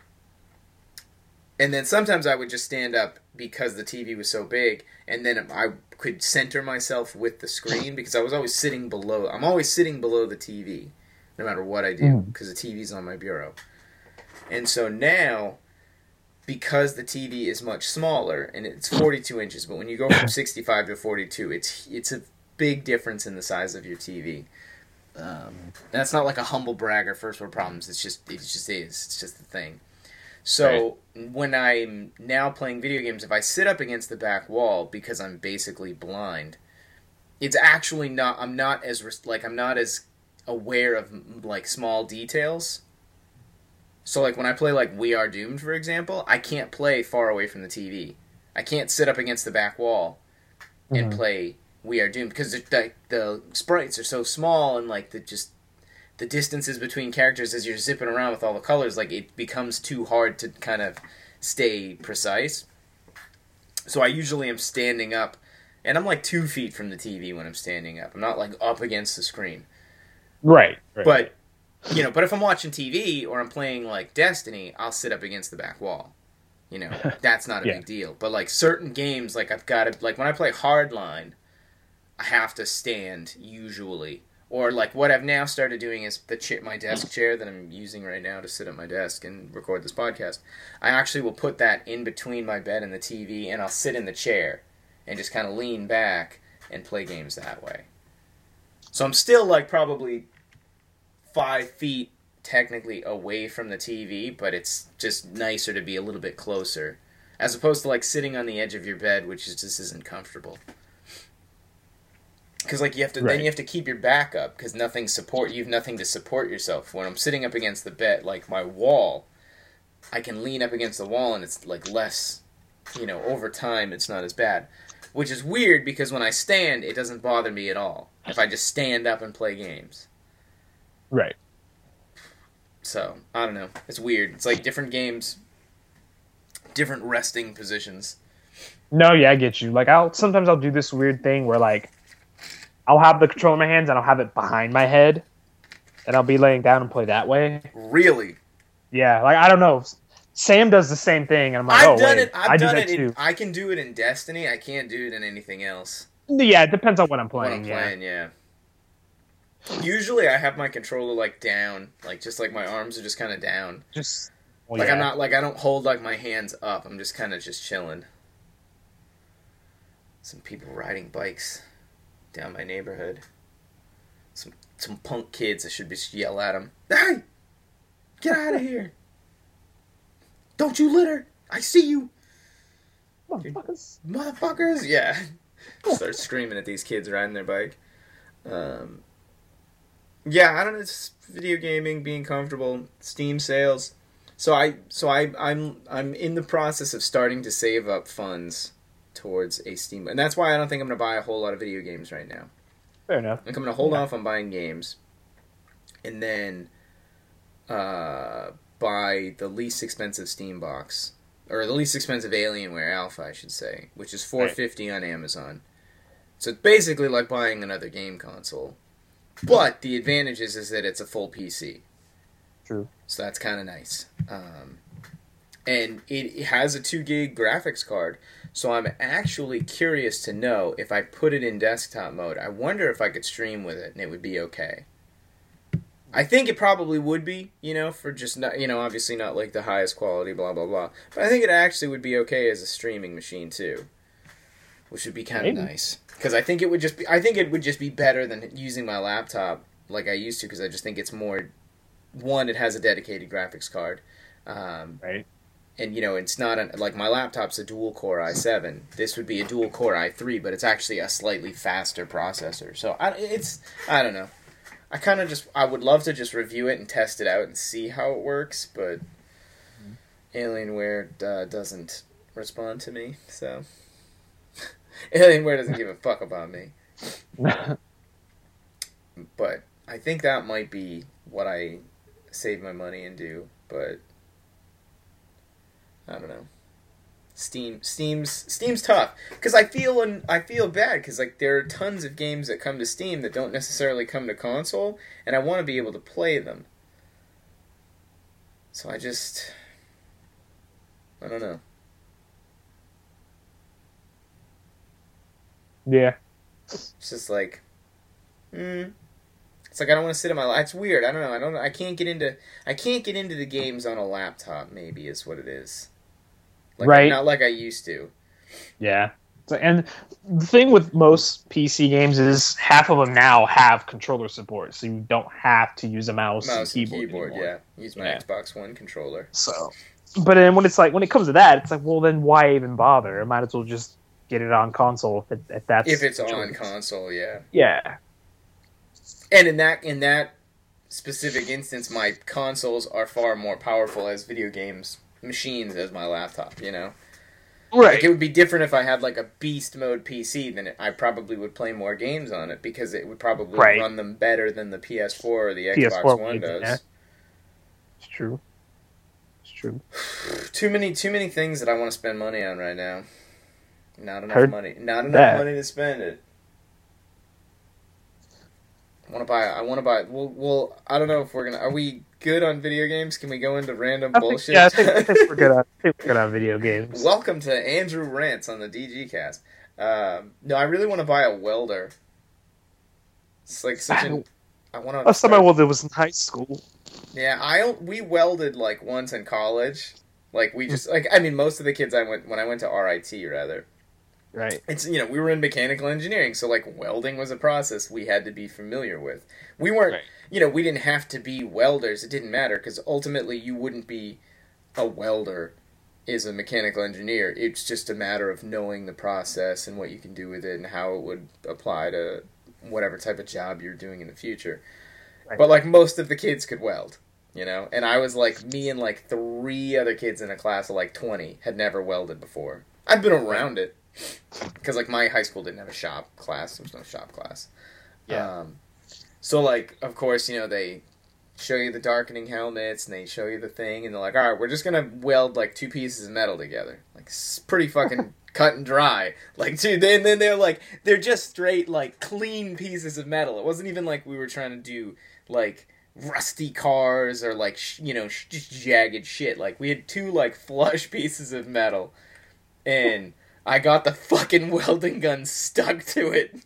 And then sometimes I would just stand up because the TV was so big, and then I could center myself with the screen because I was always sitting below. I'm always sitting below the TV, no matter what I do, because the TV's on my bureau. And so now, because the TV is much smaller, and it's 42 inches, but when you go from 65 to 42, it's a big difference in the size of your TV. That's not like a humble brag or first world problems. It just is. It's just the thing. So when I'm now playing video games, if I sit up against the back wall because I'm basically blind, it's actually not. I'm not as aware of like small details. So like when I play like We Are Doomed, for example, I can't play far away from the TV. I can't sit up against the back wall and play We Are Doomed because the sprites are so small and like the distances between characters as you're zipping around with all the colors, like it becomes too hard to kind of stay precise. So I usually am standing up, and I'm like 2 feet from the TV when I'm standing up. I'm not like up against the screen. Right. But but if I'm watching TV or I'm playing like Destiny, I'll sit up against the back wall. That's not a big deal. But like certain games, like I've got to, like when I play Hardline, I have to stand usually. Or like what I've now started doing is my desk chair that I'm using right now to sit at my desk and record this podcast. I actually will put that in between my bed and the TV, and I'll sit in the chair and just kind of lean back and play games that way. So I'm still like probably 5 feet technically away from the TV, but it's just nicer to be a little bit closer, as opposed to like sitting on the edge of your bed, which just isn't comfortable. Because like then you have to keep your back up because you have nothing to support yourself. When I'm sitting up against the bed, like my wall, I can lean up against the wall and it's like less, over time it's not as bad. Which is weird because when I stand, it doesn't bother me at all. If I just stand up and play games. Right. So, I don't know. It's weird. It's like different games, different resting positions. No, yeah, I get you. Like sometimes I'll do this weird thing where like I'll have the controller in my hands and I'll have it behind my head, and I'll be laying down and play that way. Really? Yeah, like I don't know. Sam does the same thing, and I'm like, I've done it. I do that too. I can do it in Destiny. I can't do it in anything else. Yeah, it depends on what I'm playing. Yeah. Usually, I have my controller like down, like just like my arms are just kind of down. I'm not like I don't hold like my hands up. I'm just kind of just chilling. Some people riding bikes down my neighborhood. Some punk kids. I should just yell at them. Hey! Get out of here! Don't you litter! I see you! Motherfuckers! Yeah. Start screaming at these kids riding their bike. Yeah, I don't know. It's video gaming, being comfortable, Steam sales. So I'm in the process of starting to save up funds towards a Steam, and that's why I don't think I'm going to buy a whole lot of video games right now. Fair enough. I'm going to hold off on buying games, and then buy the least expensive Steam box, or the least expensive Alienware Alpha, I should say, which is $450 on Amazon. So it's basically like buying another game console, but the advantage is that it's a full PC. True. So that's kind of nice. And it has a 2 gig graphics card, so I'm actually curious to know if I put it in desktop mode. I wonder if I could stream with it and it would be okay. I think it probably would be, for just not, obviously not like the highest quality, blah blah blah. But I think it actually would be okay as a streaming machine too, which would be kind of nice. Because I think it would just be better than using my laptop like I used to. Because I just think it's more. One, it has a dedicated graphics card, right? And it's not like my laptop's a dual core i7. This would be a dual core i3, but it's actually a slightly faster processor. So I don't know. I would love to just review it and test it out and see how it works, but Alienware doesn't respond to me, so Alienware doesn't give a fuck about me. But I think that might be what I save my money and do, but I don't know. Steam's tough because I feel bad because like there are tons of games that come to Steam that don't necessarily come to console, and I want to be able to play them. So I don't know. Yeah, it's just like, it's like I don't want to sit in my. It's weird. I don't know. I can't get into the games on a laptop. Maybe is what it is. Like, right. Not like I used to. Yeah. And the thing with most PC games is half of them now have controller support, so you don't have to use a mouse and keyboard anymore. Yeah. Use my Xbox One controller. So, but then when it comes to that, it's like, well, then why even bother? I might as well just get it on console if that's if it's on console, yeah. Yeah. And in that specific instance, my consoles are far more powerful as video games machines as my laptop, Right. Like, it would be different if I had like a beast mode PC, then I probably would play more games on it because it would probably run them better than the PS4 or the Xbox One does. Yeah. It's true. Too many things that I want to spend money on right now. Not enough money to spend it. I want to buy. Well, I don't know if we're gonna. Are we good on video games? Can we go into random bullshit? I think we're good on video games. Welcome to Andrew Rants on the DG Cast. No, I really want to buy a welder. It's like such an. I want to. Last time I welded was in high school. Yeah, we welded like once in college. Like we just like most of the kids when I went to RIT rather. Right. It's we were in mechanical engineering, so like welding was a process we had to be familiar with. We weren't, we didn't have to be welders. It didn't matter because ultimately you wouldn't be a welder as a mechanical engineer. It's just a matter of knowing the process and what you can do with it and how it would apply to whatever type of job you're doing in the future. Right. But like most of the kids could weld, and I was like me and like 3 other kids in a class of like 20 had never welded before. I've been around it. Because, like, my high school didn't have a shop class. There was no shop class. Yeah. So, like, of course, they show you the darkening helmets, and they show you the thing, and they're like, all right, we're just going to weld, like, 2 pieces of metal together. Like, it's pretty fucking cut and dry. Like, dude, and then they're, like, they're just straight, like, clean pieces of metal. It wasn't even like we were trying to do, like, rusty cars or, like, just jagged shit. Like, we had 2, like, flush pieces of metal, and I got the fucking welding gun stuck to it.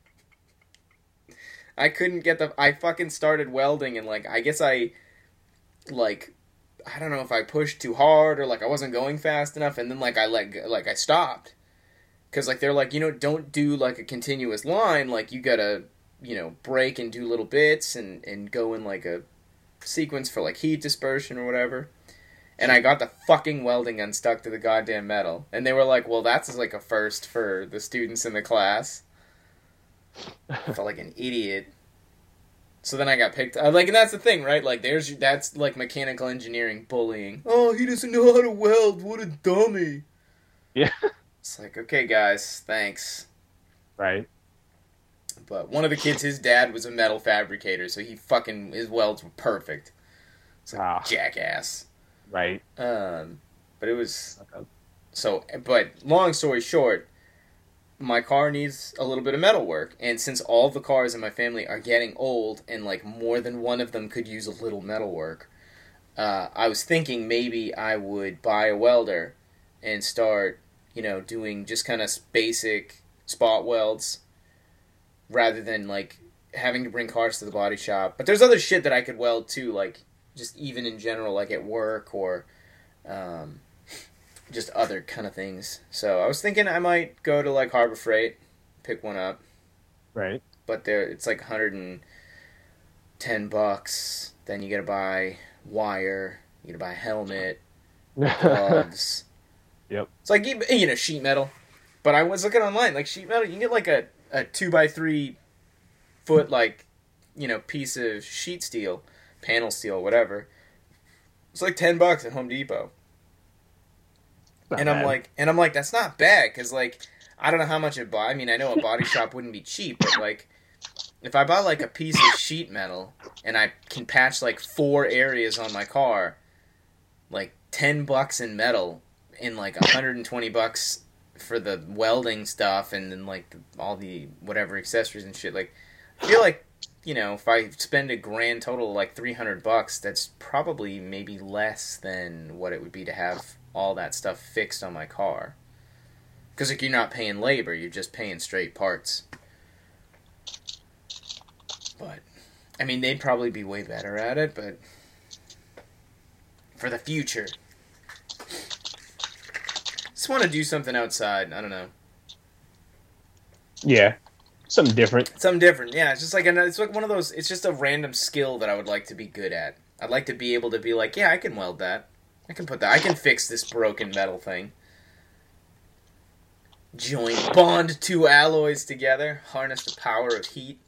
I couldn't get I fucking started welding and, like, I guess I don't know if I pushed too hard or, like, I wasn't going fast enough and then, like, I stopped. Because, like, they're like, don't do, like, a continuous line. Like, you gotta, break and do little bits and go in, like, a sequence for, like, heat dispersion or whatever. And I got the fucking welding gun stuck to the goddamn metal. And they were like, well, that's like a first for the students in the class. I felt like an idiot. So then I got picked. And that's the thing, right? Like, that's like mechanical engineering bullying. Oh, he doesn't know how to weld. What a dummy. Yeah. It's like, okay, guys, thanks. Right. But one of the kids, his dad was a metal fabricator, so his welds were perfect. It's like, jackass. Right. But it was but long story short, my car needs a little bit of metal work, and since all the cars in my family are getting old and like more than one of them could use a little metal work, I was thinking maybe I would buy a welder and start, doing just kind of basic spot welds rather than like having to bring cars to the body shop. But there's other shit that I could weld too, like just even in general, like at work or just other kind of things. So I was thinking I might go to like Harbor Freight, pick one up. Right. But it's like $110. Then you gotta buy wire. You gotta buy a helmet, gloves. Yep. It's like, sheet metal. But I was looking online, like sheet metal, you can get like a 2x3 foot, like, piece of sheet steel, panel steel, whatever. It's like $10 at Home Depot. And I'm like, that's not bad, because like, I don't know how much it buy. I mean, I know a body shop wouldn't be cheap, but like, if I buy like a piece of sheet metal and I can patch like 4 areas on my car, like $10 in metal and like $120 for the welding stuff and then like all the whatever accessories and shit, like I feel like, if I spend a grand total of like $300, that's probably maybe less than what it would be to have all that stuff fixed on my car. Because like, you're not paying labor, you're just paying straight parts. But, I mean, they'd probably be way better at it, but for the future, just want to do something outside. I don't know. Yeah, something different. Yeah. It's just like it's like one of those. It's just a random skill that I would like to be good at. I'd like to be able to be like, yeah, I can weld that. I can put that. I can fix this broken metal thing. Bond 2 alloys together. Harness the power of heat.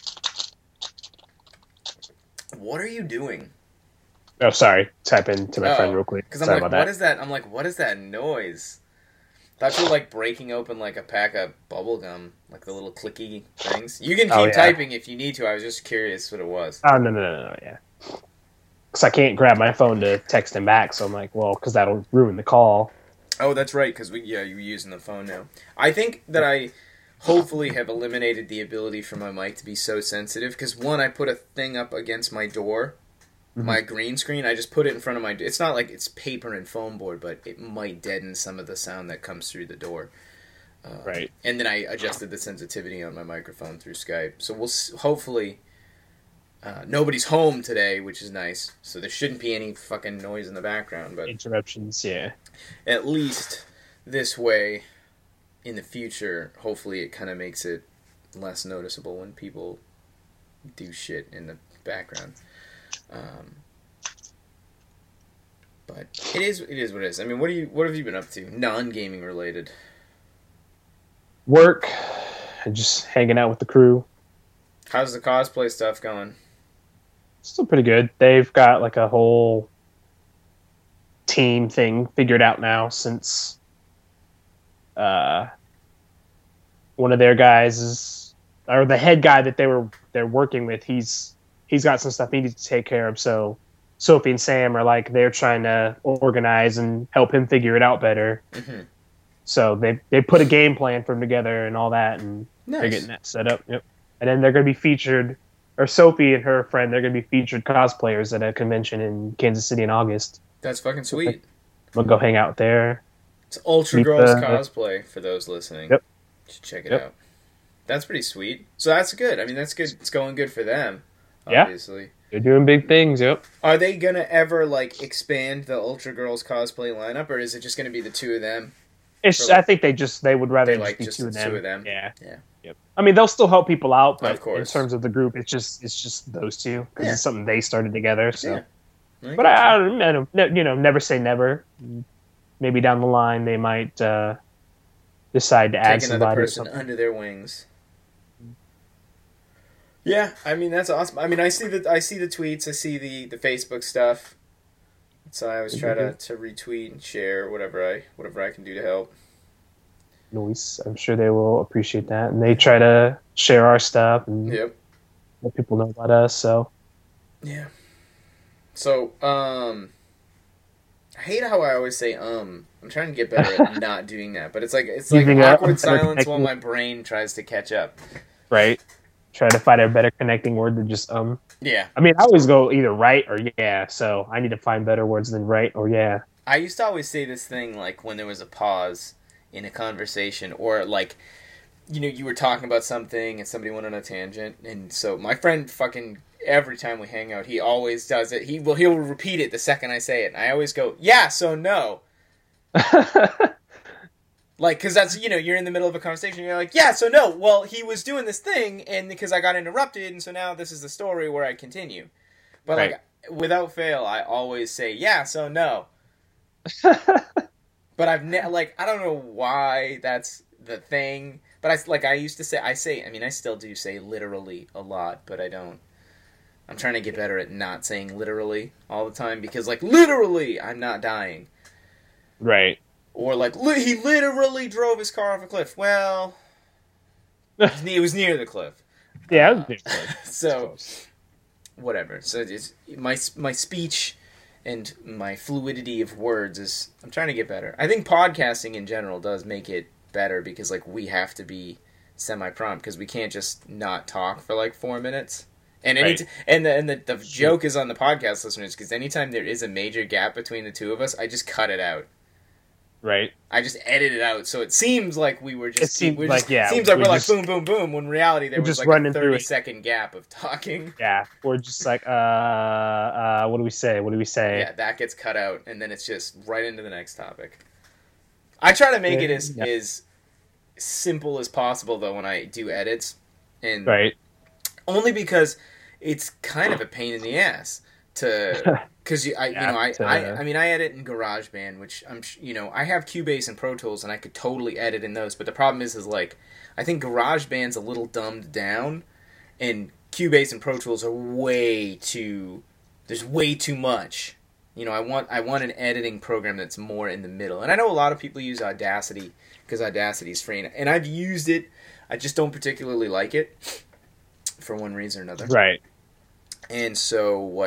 What are you doing? Oh, sorry. Type in to my friend real quick. Because I'm like, what is that? I'm like, what is that noise? Thought you were like breaking open like a pack of bubble gum, like the little clicky things. You can keep typing if you need to. I was just curious what it was. Oh, no, yeah. Because I can't grab my phone to text him back, so I'm like, well, because that'll ruin the call. Oh, that's right, because you're using the phone now. I think that I hopefully have eliminated the ability for my mic to be so sensitive, because one, I put a thing up against my door, my green screen, I just put it in front of my door. It's not like it's paper and foam board, but it might deaden some of the sound that comes through the door. Right. And then I adjusted the sensitivity on my microphone through Skype. So we'll hopefully... nobody's home today, which is nice, so there shouldn't be any fucking noise in the background. But interruptions, yeah. At least this way, in the future, hopefully it kind of makes it less noticeable when people do shit in the background. But it is what it is. I mean, what have you been up to, non-gaming related? Work, and just hanging out with the crew. How's the cosplay stuff going? Still pretty good. They've got like a whole team thing figured out now since one of their guys or the head guy that they're working with, he's got some stuff he needs to take care of, so Sophie and Sam are like, they're trying to organize and help him figure it out better. Mm-hmm. So they put a game plan for him together and all that, and they're getting that set up. Yep. And then they're going to be featured, or Sophie and her friend, they're going to be featured cosplayers at a convention in Kansas City in August. That's fucking sweet. We'll go hang out there. It's Ultra Girls Cosplay for those listening. Yep. You should check it out. That's pretty sweet. So that's good. I mean, that's good. It's going good for them, obviously. Yeah. They're doing big things, yep. Are they going to ever, like, expand the Ultra Girls cosplay lineup, or is it just going to be the two of them? I think they would rather just be two of them. Yeah. Yep. I mean, they'll still help people out, but in terms of the group, it's just those two, because it's something they started together. So, but I don't, never say never. Maybe down the line they might decide to add somebody. Take another person under their wings. Yeah, I mean that's awesome. I mean, I see the tweets, I see the Facebook stuff. So I always try to retweet and share whatever I can do to help. Nice. I'm sure they will appreciate that, and they try to share our stuff and let people know about us. So yeah. So I hate how I always say I'm trying to get better at not doing that, but it's like awkward silence while my brain tries to catch up. Right. Try to find a better connecting word than just Yeah. I mean, I always go either right or yeah, so I need to find better words than right or yeah. I used to always say this thing like when there was a pause in a conversation, or like you were talking about something and somebody went on a tangent, and so my friend fucking every time we hang out, he always does it. He'll repeat it the second I say it, and I always go, yeah, so no. Like, because that's, you're in the middle of a conversation, you're like, yeah, so no, well, he was doing this thing, and because I got interrupted, and so now this is the story where I continue. But, right. Like, without fail, I always say, yeah, so no. But I don't know why that's the thing, but I used to say, I still do say literally a lot, but I don't. I'm trying to get better at not saying literally all the time, because, like, literally, I'm not dying. Right. Or, like, he literally drove his car off a cliff. Well, it was near the cliff. Yeah, it was near the cliff. So, whatever. So, it's, my speech and my fluidity of words is... I'm trying to get better. I think podcasting in general does make it better, because, like, we have to be semi-prompt, because we can't just not talk for, like, 4 minutes. And the joke is on the podcast listeners, because anytime there is a major gap between the two of us, I just cut it out. Right. I just edit it out, so it seems like we were just... It seems we're like boom, boom, boom, when in reality there was like a 30-second gap of talking. Yeah, we're just like, what do we say? Yeah, that gets cut out, and then it's just right into the next topic. I try to make it as simple as possible, though, when I do edits. And right. Only because it's kind of a pain in the ass to... Because I edit in GarageBand, which I have Cubase and Pro Tools, and I could totally edit in those. But the problem is like, I think GarageBand's a little dumbed down, and Cubase and Pro Tools are there's way too much. I want an editing program that's more in the middle. And I know a lot of people use Audacity because Audacity is free, and I've used it. I just don't particularly like it for one reason or another. Right. And so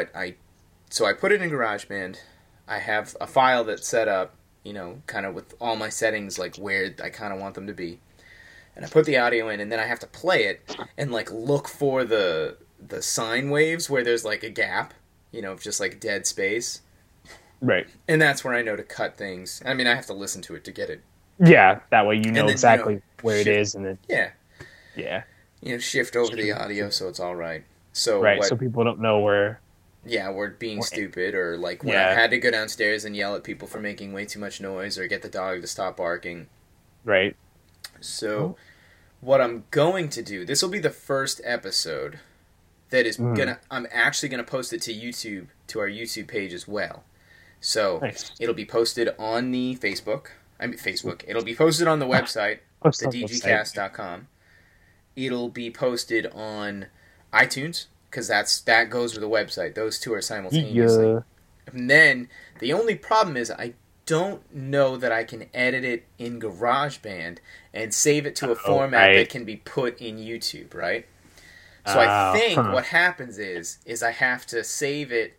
I put it in GarageBand. I have a file that's set up, kind of with all my settings, like where I kind of want them to be. And I put the audio in, and then I have to play it and like look for the sine waves where there's like a gap, just like dead space. Right. And that's where I know to cut things. I mean, I have to listen to it to get it. Yeah, that way you know exactly where it is, and then yeah, shift over the audio so it's all right. So so people don't know where. Yeah, we're being stupid, or like when I had to go downstairs and yell at people for making way too much noise, or get the dog to stop barking. Right. So, what I'm going to do, this will be the first episode that is I'm actually gonna post it to YouTube, to our YouTube page as well. So, It'll be posted on the Facebook. It'll be posted on the website, thedgcast.com. It'll be posted on iTunes, because that goes with the website. Those two are simultaneously. Yeah. And then, the only problem is I don't know that I can edit it in GarageBand and save it to a format that can be put in YouTube, right? So I think what happens is I have to save it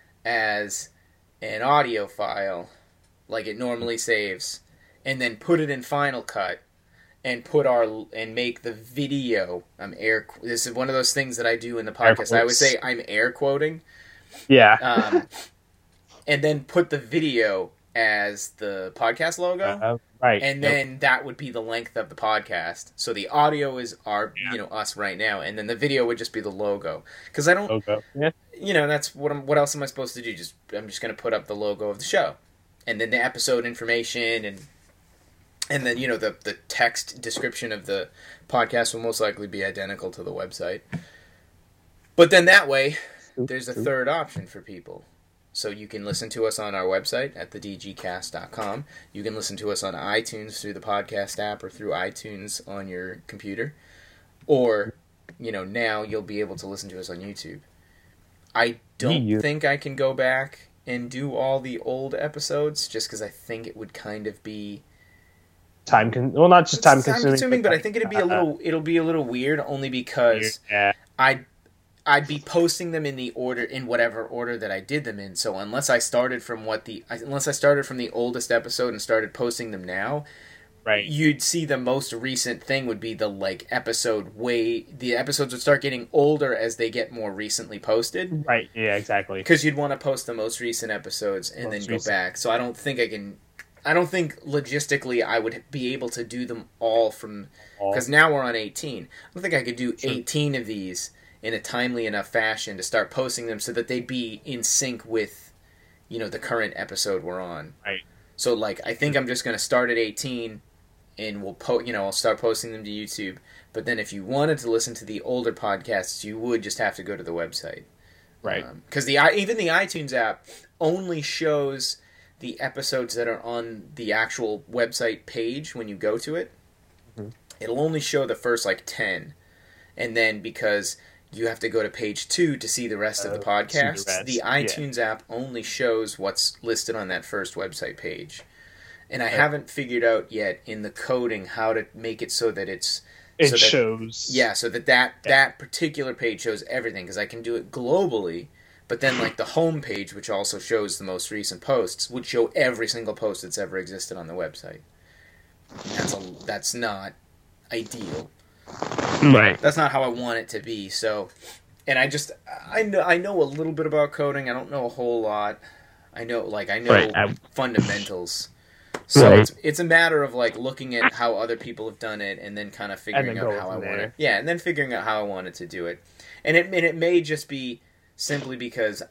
as an audio file, like it normally saves, and then put it in Final Cut, and make the video. This is one of those things that I do in the podcast. I always say I'm air quoting. Yeah. And then put the video as the podcast logo. Right. And then that would be the length of the podcast. So the audio is us right now, and then the video would just be the logo. Because I don't. Logo. Yeah. That's what else am I supposed to do? I'm just going to put up the logo of the show, and then the episode information and then, the text description of the podcast will most likely be identical to the website. But then that way, there's a third option for people. So you can listen to us on our website at thedgcast.com. You can listen to us on iTunes through the podcast app or through iTunes on your computer. Or, now you'll be able to listen to us on YouTube. I don't think I can go back and do all the old episodes, just because I think it would kind of be... not just time consuming, but I think it'll be a little weird, only because I'd be posting them in whatever order that I did them in. So unless I started from the oldest episode and started posting them now, right, you'd see the most recent thing would be the the episodes would start getting older as they get more recently posted. Right. Yeah, exactly. Because you'd want to post the most recent episodes and then go back. So I don't think I can logistically I would be able to do them all from, because now we're on 18. I don't think I could do 18 of these in a timely enough fashion to start posting them so that they'd be in sync with, the current episode we're on. Right. So, like, I think I'm just going to start at 18, and I'll start posting them to YouTube. But then if you wanted to listen to the older podcasts, you would just have to go to the website. Right. Because even the iTunes app only shows the episodes that are on the actual website page when you go to it. Mm-hmm. It'll only show the first, 10. And then because you have to go to page 2 to see the rest of the podcasts, the iTunes app only shows what's listed on that first website page. And I haven't figured out yet in the coding how to make it so that shows. Yeah, so that particular page shows everything, because I can do it globally, but then the home page, which also shows the most recent posts, would show every single post that's ever existed on the website. That's not ideal. Right. That's not how I want it to be. So, and I know a little bit about coding. I don't know a whole lot. I know fundamentals. So it's a matter of looking at how other people have done it and then kind of figuring out how I want it. Yeah, and then figuring out how I wanted to do it. And it may just be simply because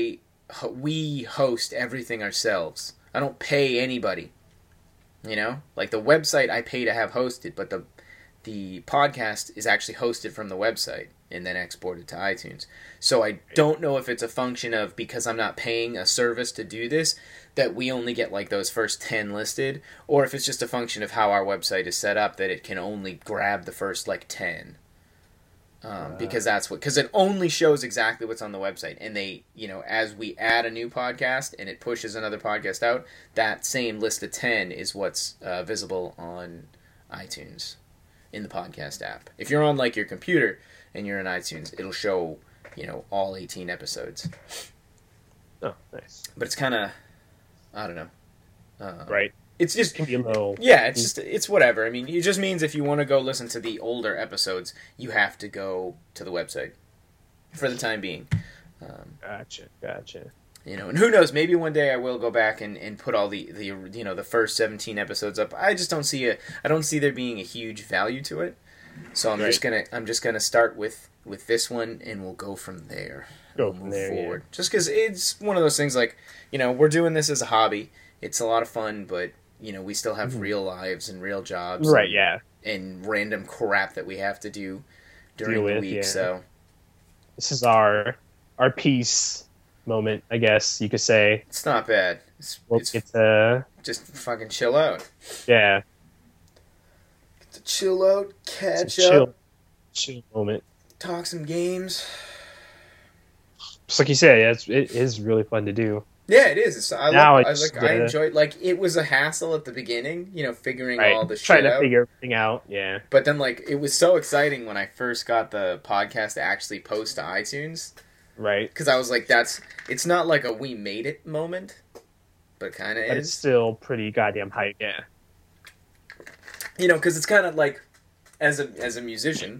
we host everything ourselves. I don't pay anybody. The website I pay to have hosted, but the podcast is actually hosted from the website and then exported to iTunes. So I don't know if it's a function of, because I'm not paying a service to do this, that we only get those first 10 listed, or if it's just a function of how our website is set up that it can only grab the first 10. Because it only shows exactly what's on the website. And they, as we add a new podcast and it pushes another podcast out, that same list of 10 is what's visible on iTunes in the podcast app. If you're on your computer and you're in iTunes, it'll show, all 18 episodes. Oh, nice. But it's kind of, I don't know. Right. It's just, it can be a little... Yeah, it's whatever. I mean, it just means if you want to go listen to the older episodes, you have to go to the website for the time being. Gotcha. And who knows? Maybe one day I will go back and put all the the first 17 episodes up. I just don't see there being a huge value to it. So I'm just gonna start with this one, and we'll go from there. Move forward. Yeah. Just because it's one of those things we're doing this as a hobby. It's a lot of fun, but we still have real lives and real jobs, right? Yeah, and random crap that we have to do during the week. Yeah. So this is our peace moment, I guess you could say. It's not bad. It's just fucking chill out. Yeah. Get to chill out, catch up. Chill moment. Talk some games. Just like you said, it is really fun to do. Yeah, it is. I enjoyed. It was a hassle at the beginning, figuring all the shit out. Trying to figure everything out, yeah. But then, it was so exciting when I first got the podcast to actually post to iTunes. Right. Because I was like, it's not like a we made it moment, but kind of is. But it's still pretty goddamn hype, yeah. Because it's kind of as a musician,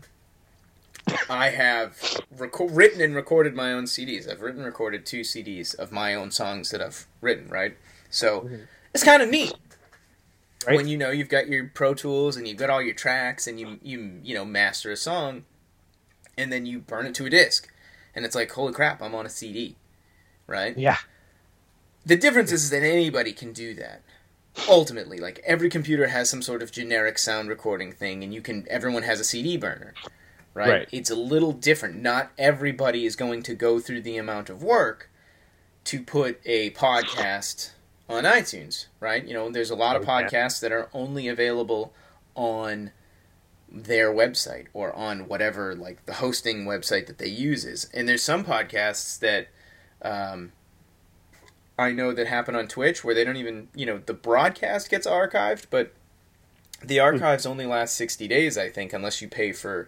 I have written and recorded my own CDs. I've written and recorded 2 CDs of my own songs that I've written, right? So it's kind of neat. Right. When you've got your Pro Tools and you've got all your tracks and you master a song, and then you burn it to a disc. And it's like, holy crap, I'm on a CD, right? Yeah. The difference is that anybody can do that. Ultimately, every computer has some sort of generic sound recording thing, and everyone has a CD burner, right? It's a little different. Not everybody is going to go through the amount of work to put a podcast on iTunes, right? There's a lot of podcasts that are only available on their website or on whatever the hosting website that they use is. And there's some podcasts that I know that happen on Twitch where they don't even, the broadcast gets archived, but the archives only last 60 days, I think, unless you pay for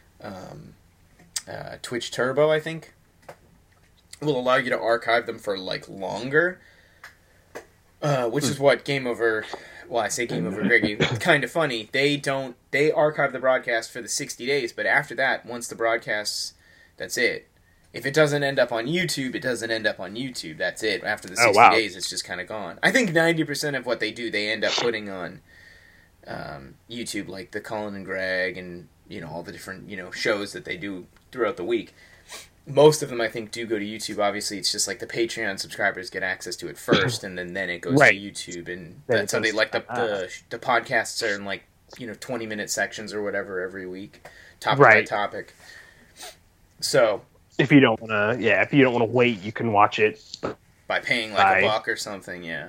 Twitch Turbo, I think. Will allow you to archive them for longer, which is what Game Over... Well, I say Game Over Greggy. Kind of funny. They archive the broadcast for the 60 days, but after that, once the broadcasts, that's it. If it doesn't end up on YouTube, it doesn't end up on YouTube. That's it. After the 60 days, it's just kind of gone. I think 90% of what they do, they end up putting on YouTube, like the Colin and Greg and, all the different, shows that they do throughout the week. Most of them, I think, do go to YouTube. Obviously, it's just like the Patreon subscribers get access to it first, and then it goes to YouTube. And that's how they like the podcasts are in like 20-minute sections or whatever every week, topic by topic. So if you don't want to wait, you can watch it by paying like $1 or something. Yeah.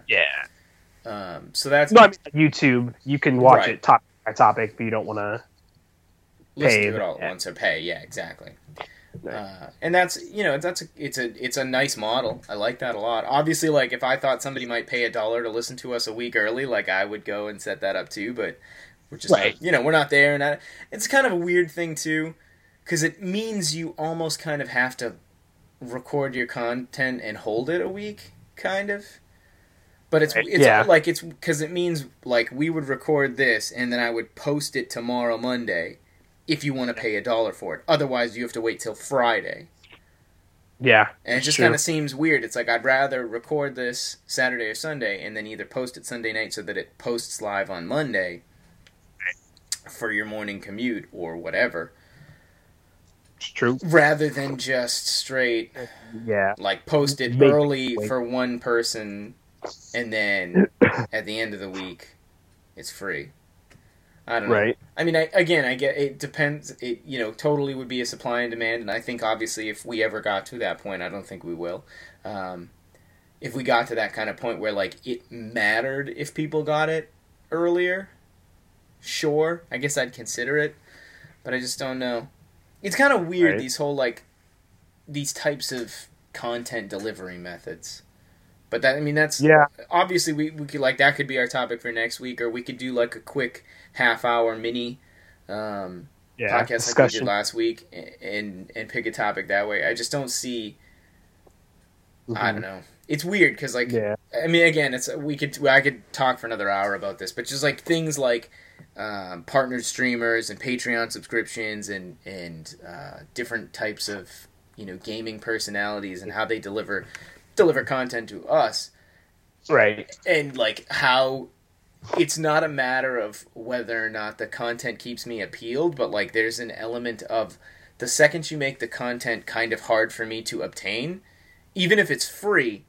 So that's YouTube. You can watch it topic by topic if you don't want to listen to it all at once or pay. Yeah, exactly. And that's it's a nice model. I like that a lot. Obviously, like if I thought somebody might pay $1 to listen to us a week early, like I would go and set that up too. But we're just not, we're not there, and it's kind of a weird thing too, because it means you almost kind of have to record your content and hold it a week, kind of. But it's because it means like we would record this and then I would post it tomorrow Monday. If you want to pay $1 for it. Otherwise, you have to wait till Friday. Yeah. And it just kind of seems weird. It's like, I'd rather record this Saturday or Sunday and then either post it Sunday night so that it posts live on Monday for your morning commute or whatever. It's true. Rather than just straight, like, post it early for one person and then at the end of the week, it's free. I don't know. Right. I mean, I get it depends. It totally would be a supply and demand, and I think obviously if we ever got to that point, I don't think we will. If we got to that kind of point where like it mattered if people got it earlier, sure, I guess I'd consider it, but I just don't know. It's kind of weird these whole like these types of content delivery methods. But that's obviously we could like that could be our topic for next week, or we could do like a quick half-hour mini podcast like we did last week and pick a topic that way. I just don't see. I don't know. It's weird because like I mean, again, I could talk for another hour about this, but just like things like partnered streamers and Patreon subscriptions and different types of gaming personalities and how they deliver content to us, right? And like how it's not a matter of whether or not the content keeps me appealed, but like there's an element of the second you make the content kind of hard for me to obtain, even if it's free,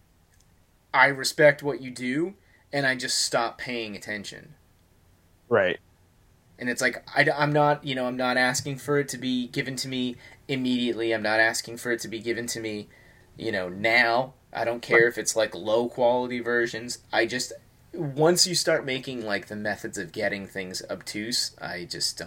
I respect what you do and I just stop paying attention. Right. And it's like I'm not asking for it to be given to me immediately. I'm not asking for it to be given to me now. I don't care if it's like low quality versions. Once you start making like the methods of getting things obtuse, I just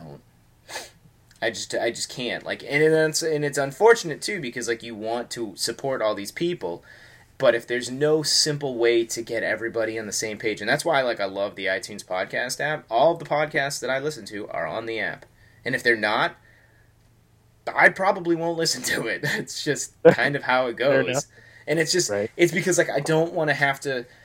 can't. Like, and it's unfortunate too, because like you want to support all these people, but if there's no simple way to get everybody on the same page, and that's why I love the iTunes podcast app. All of the podcasts that I listen to are on the app, and if they're not, I probably won't listen to it. It's just kind of how it goes. And it's just it's because like I don't want to have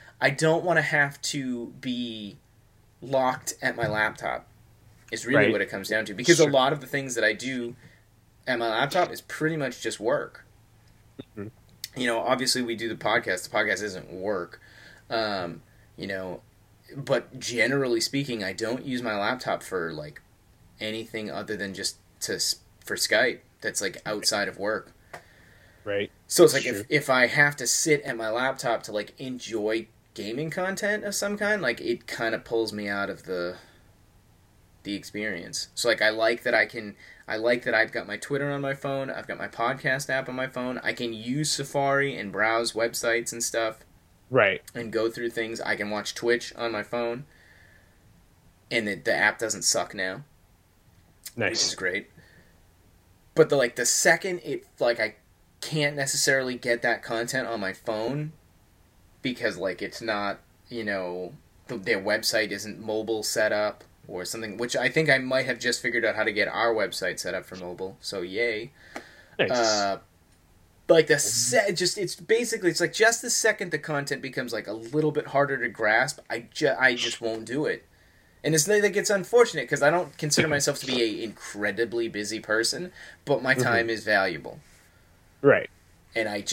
to be locked at my laptop. Is really what it comes down to, because a lot of the things that I do at my laptop is pretty much just work. Mm-hmm. Obviously we do the podcast. The podcast isn't work. But generally speaking, I don't use my laptop for like anything other than just for Skype that's like outside of work. Right. So it's like if I have to sit at my laptop to like enjoy gaming content of some kind, like it kind of pulls me out of the experience. So like I like that I've got my Twitter on my phone, I've got my podcast app on my phone, I can use Safari and browse websites and stuff. Right. And go through things. I can watch Twitch on my phone. And the app doesn't suck now. Nice. Which is great. But the second it like I can't necessarily get that content on my phone because like it's not, their website isn't mobile set up or something, which I think I might have just figured out how to get our website set up for mobile. So yay. Nice. Like it's basically it's like just the second the content becomes like a little bit harder to grasp, I just won't do it. And it's like it's unfortunate because I don't consider myself to be an incredibly busy person, but my time is valuable. Right. And I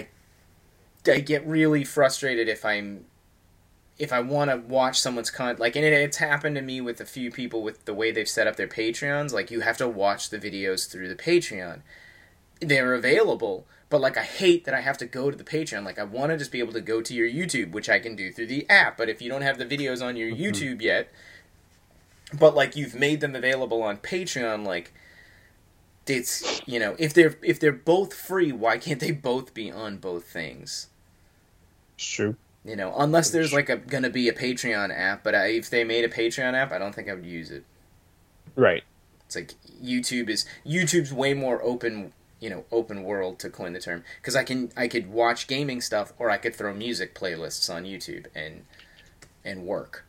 get really frustrated if I want to watch someone's content. Like, and it's happened to me with a few people with the way they've set up their Patreons. Like, you have to watch the videos through the Patreon. They're available, but, like, I hate that I have to go to the Patreon. Like, I want to just be able to go to your YouTube, which I can do through the app. But if you don't have the videos on your YouTube yet, but, like, you've made them available on Patreon, like, it's, you know, if they're both free, why can't they both be on both things? It's true. You know, unless there's like gonna be a Patreon app, but if they made a Patreon app, I don't think I would use it. Right. It's like YouTube's way more open, you know, open world, to coin the term, because I could watch gaming stuff, or I could throw music playlists on YouTube and work.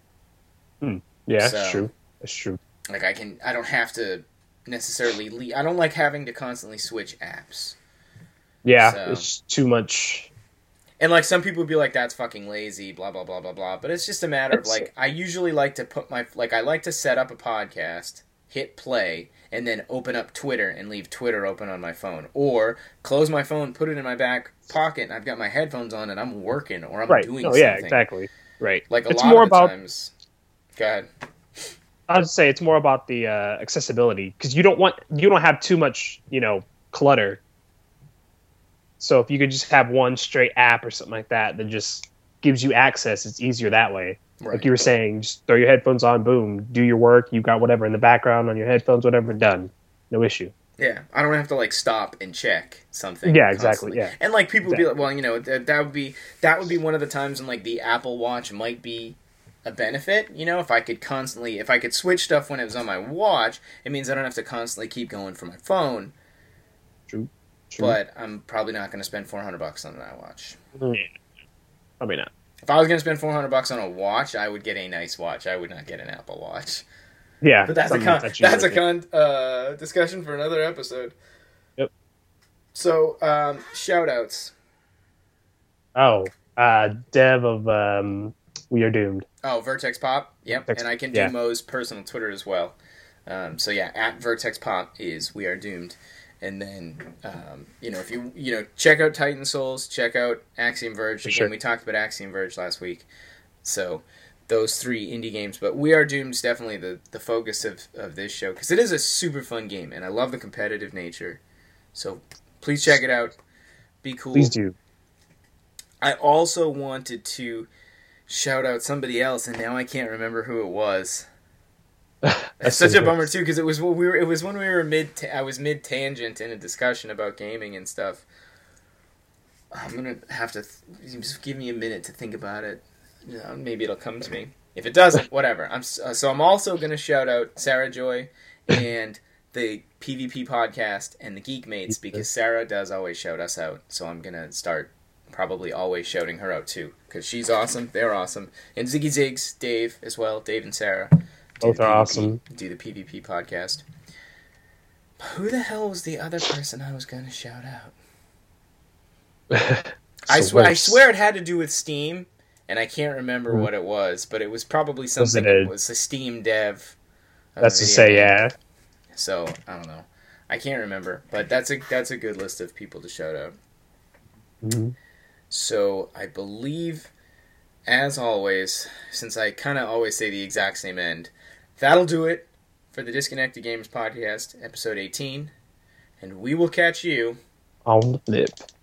Yeah, so, true. That's true. Like I don't have to necessarily I don't like having to constantly switch apps. Yeah, so. It's too much. And, like, some people would be like, that's fucking lazy, blah, blah, blah, blah, blah. But it's just a matter of, like, I usually like to I like to set up a podcast, hit play, and then open up Twitter and leave Twitter open on my phone. Or close my phone, put it in my back pocket, and I've got my headphones on, and I'm working, or I'm doing something. Yeah, exactly. Right. Like, it's lot more of the about, times... Go ahead. I would say it's more about the accessibility, because you don't have too much, you know, clutter. So if you could just have one straight app or something like that just gives you access, it's easier that way. Right. Like you were saying, just throw your headphones on, boom, do your work. You've got whatever in the background on your headphones, whatever, done. No issue. Yeah, I don't have to, like, stop and check something. Yeah, constantly. Exactly. Yeah, and, like, people would be like, well, you know, that would be one of the times when, like, the Apple Watch might be a benefit. You know, if I could switch stuff when it was on my watch, it means I don't have to constantly keep going for my phone. True. But I'm probably not going to spend $400 on an iWatch. Yeah. Probably not. If I was going to spend $400 on a watch, I would get a nice watch. I would not get an Apple Watch. Yeah, but that's a discussion for another episode. Yep. So, shout-outs. Oh, Dev of We Are Doomed. Oh, Vertex Pop. Yep, and I can do Mo's personal Twitter as well. So yeah, at Vertex Pop is We Are Doomed. And then, you know, if you check out Titan Souls, check out Axiom Verge. Again, we talked about Axiom Verge last week. So, those 3 indie games. But We Are Doomed is definitely the focus of this show, because it is a super fun game, and I love the competitive nature. So, please check it out. Be cool. Please do. I also wanted to shout out somebody else, and now I can't remember who it was. That's such a bummer too, because it was when we were I was mid tangent in a discussion about gaming and stuff. I'm gonna have to just give me a minute to think about it. You know, maybe it'll come to me. If it doesn't, whatever. I'm also gonna shout out Sarah Joy and the PvP podcast and the Geek Mates, because Sarah does always shout us out. So I'm gonna start probably always shouting her out too, because she's awesome. They're awesome, and Ziggy Ziggs, Dave as well. Dave and Sarah. Both are awesome. Do the PvP podcast. Who the hell was the other person I was going to shout out? I swear it had to do with Steam, and I can't remember what it was, but it was probably something. It was a Steam dev. That's to say, yeah. So I don't know. I can't remember, but that's a good list of people to shout out. Mm-hmm. So I believe, as always, since I kind of always say the exact same end, that'll do it for the Disconnected Gamers Podcast, episode 18, and we will catch you on the flip.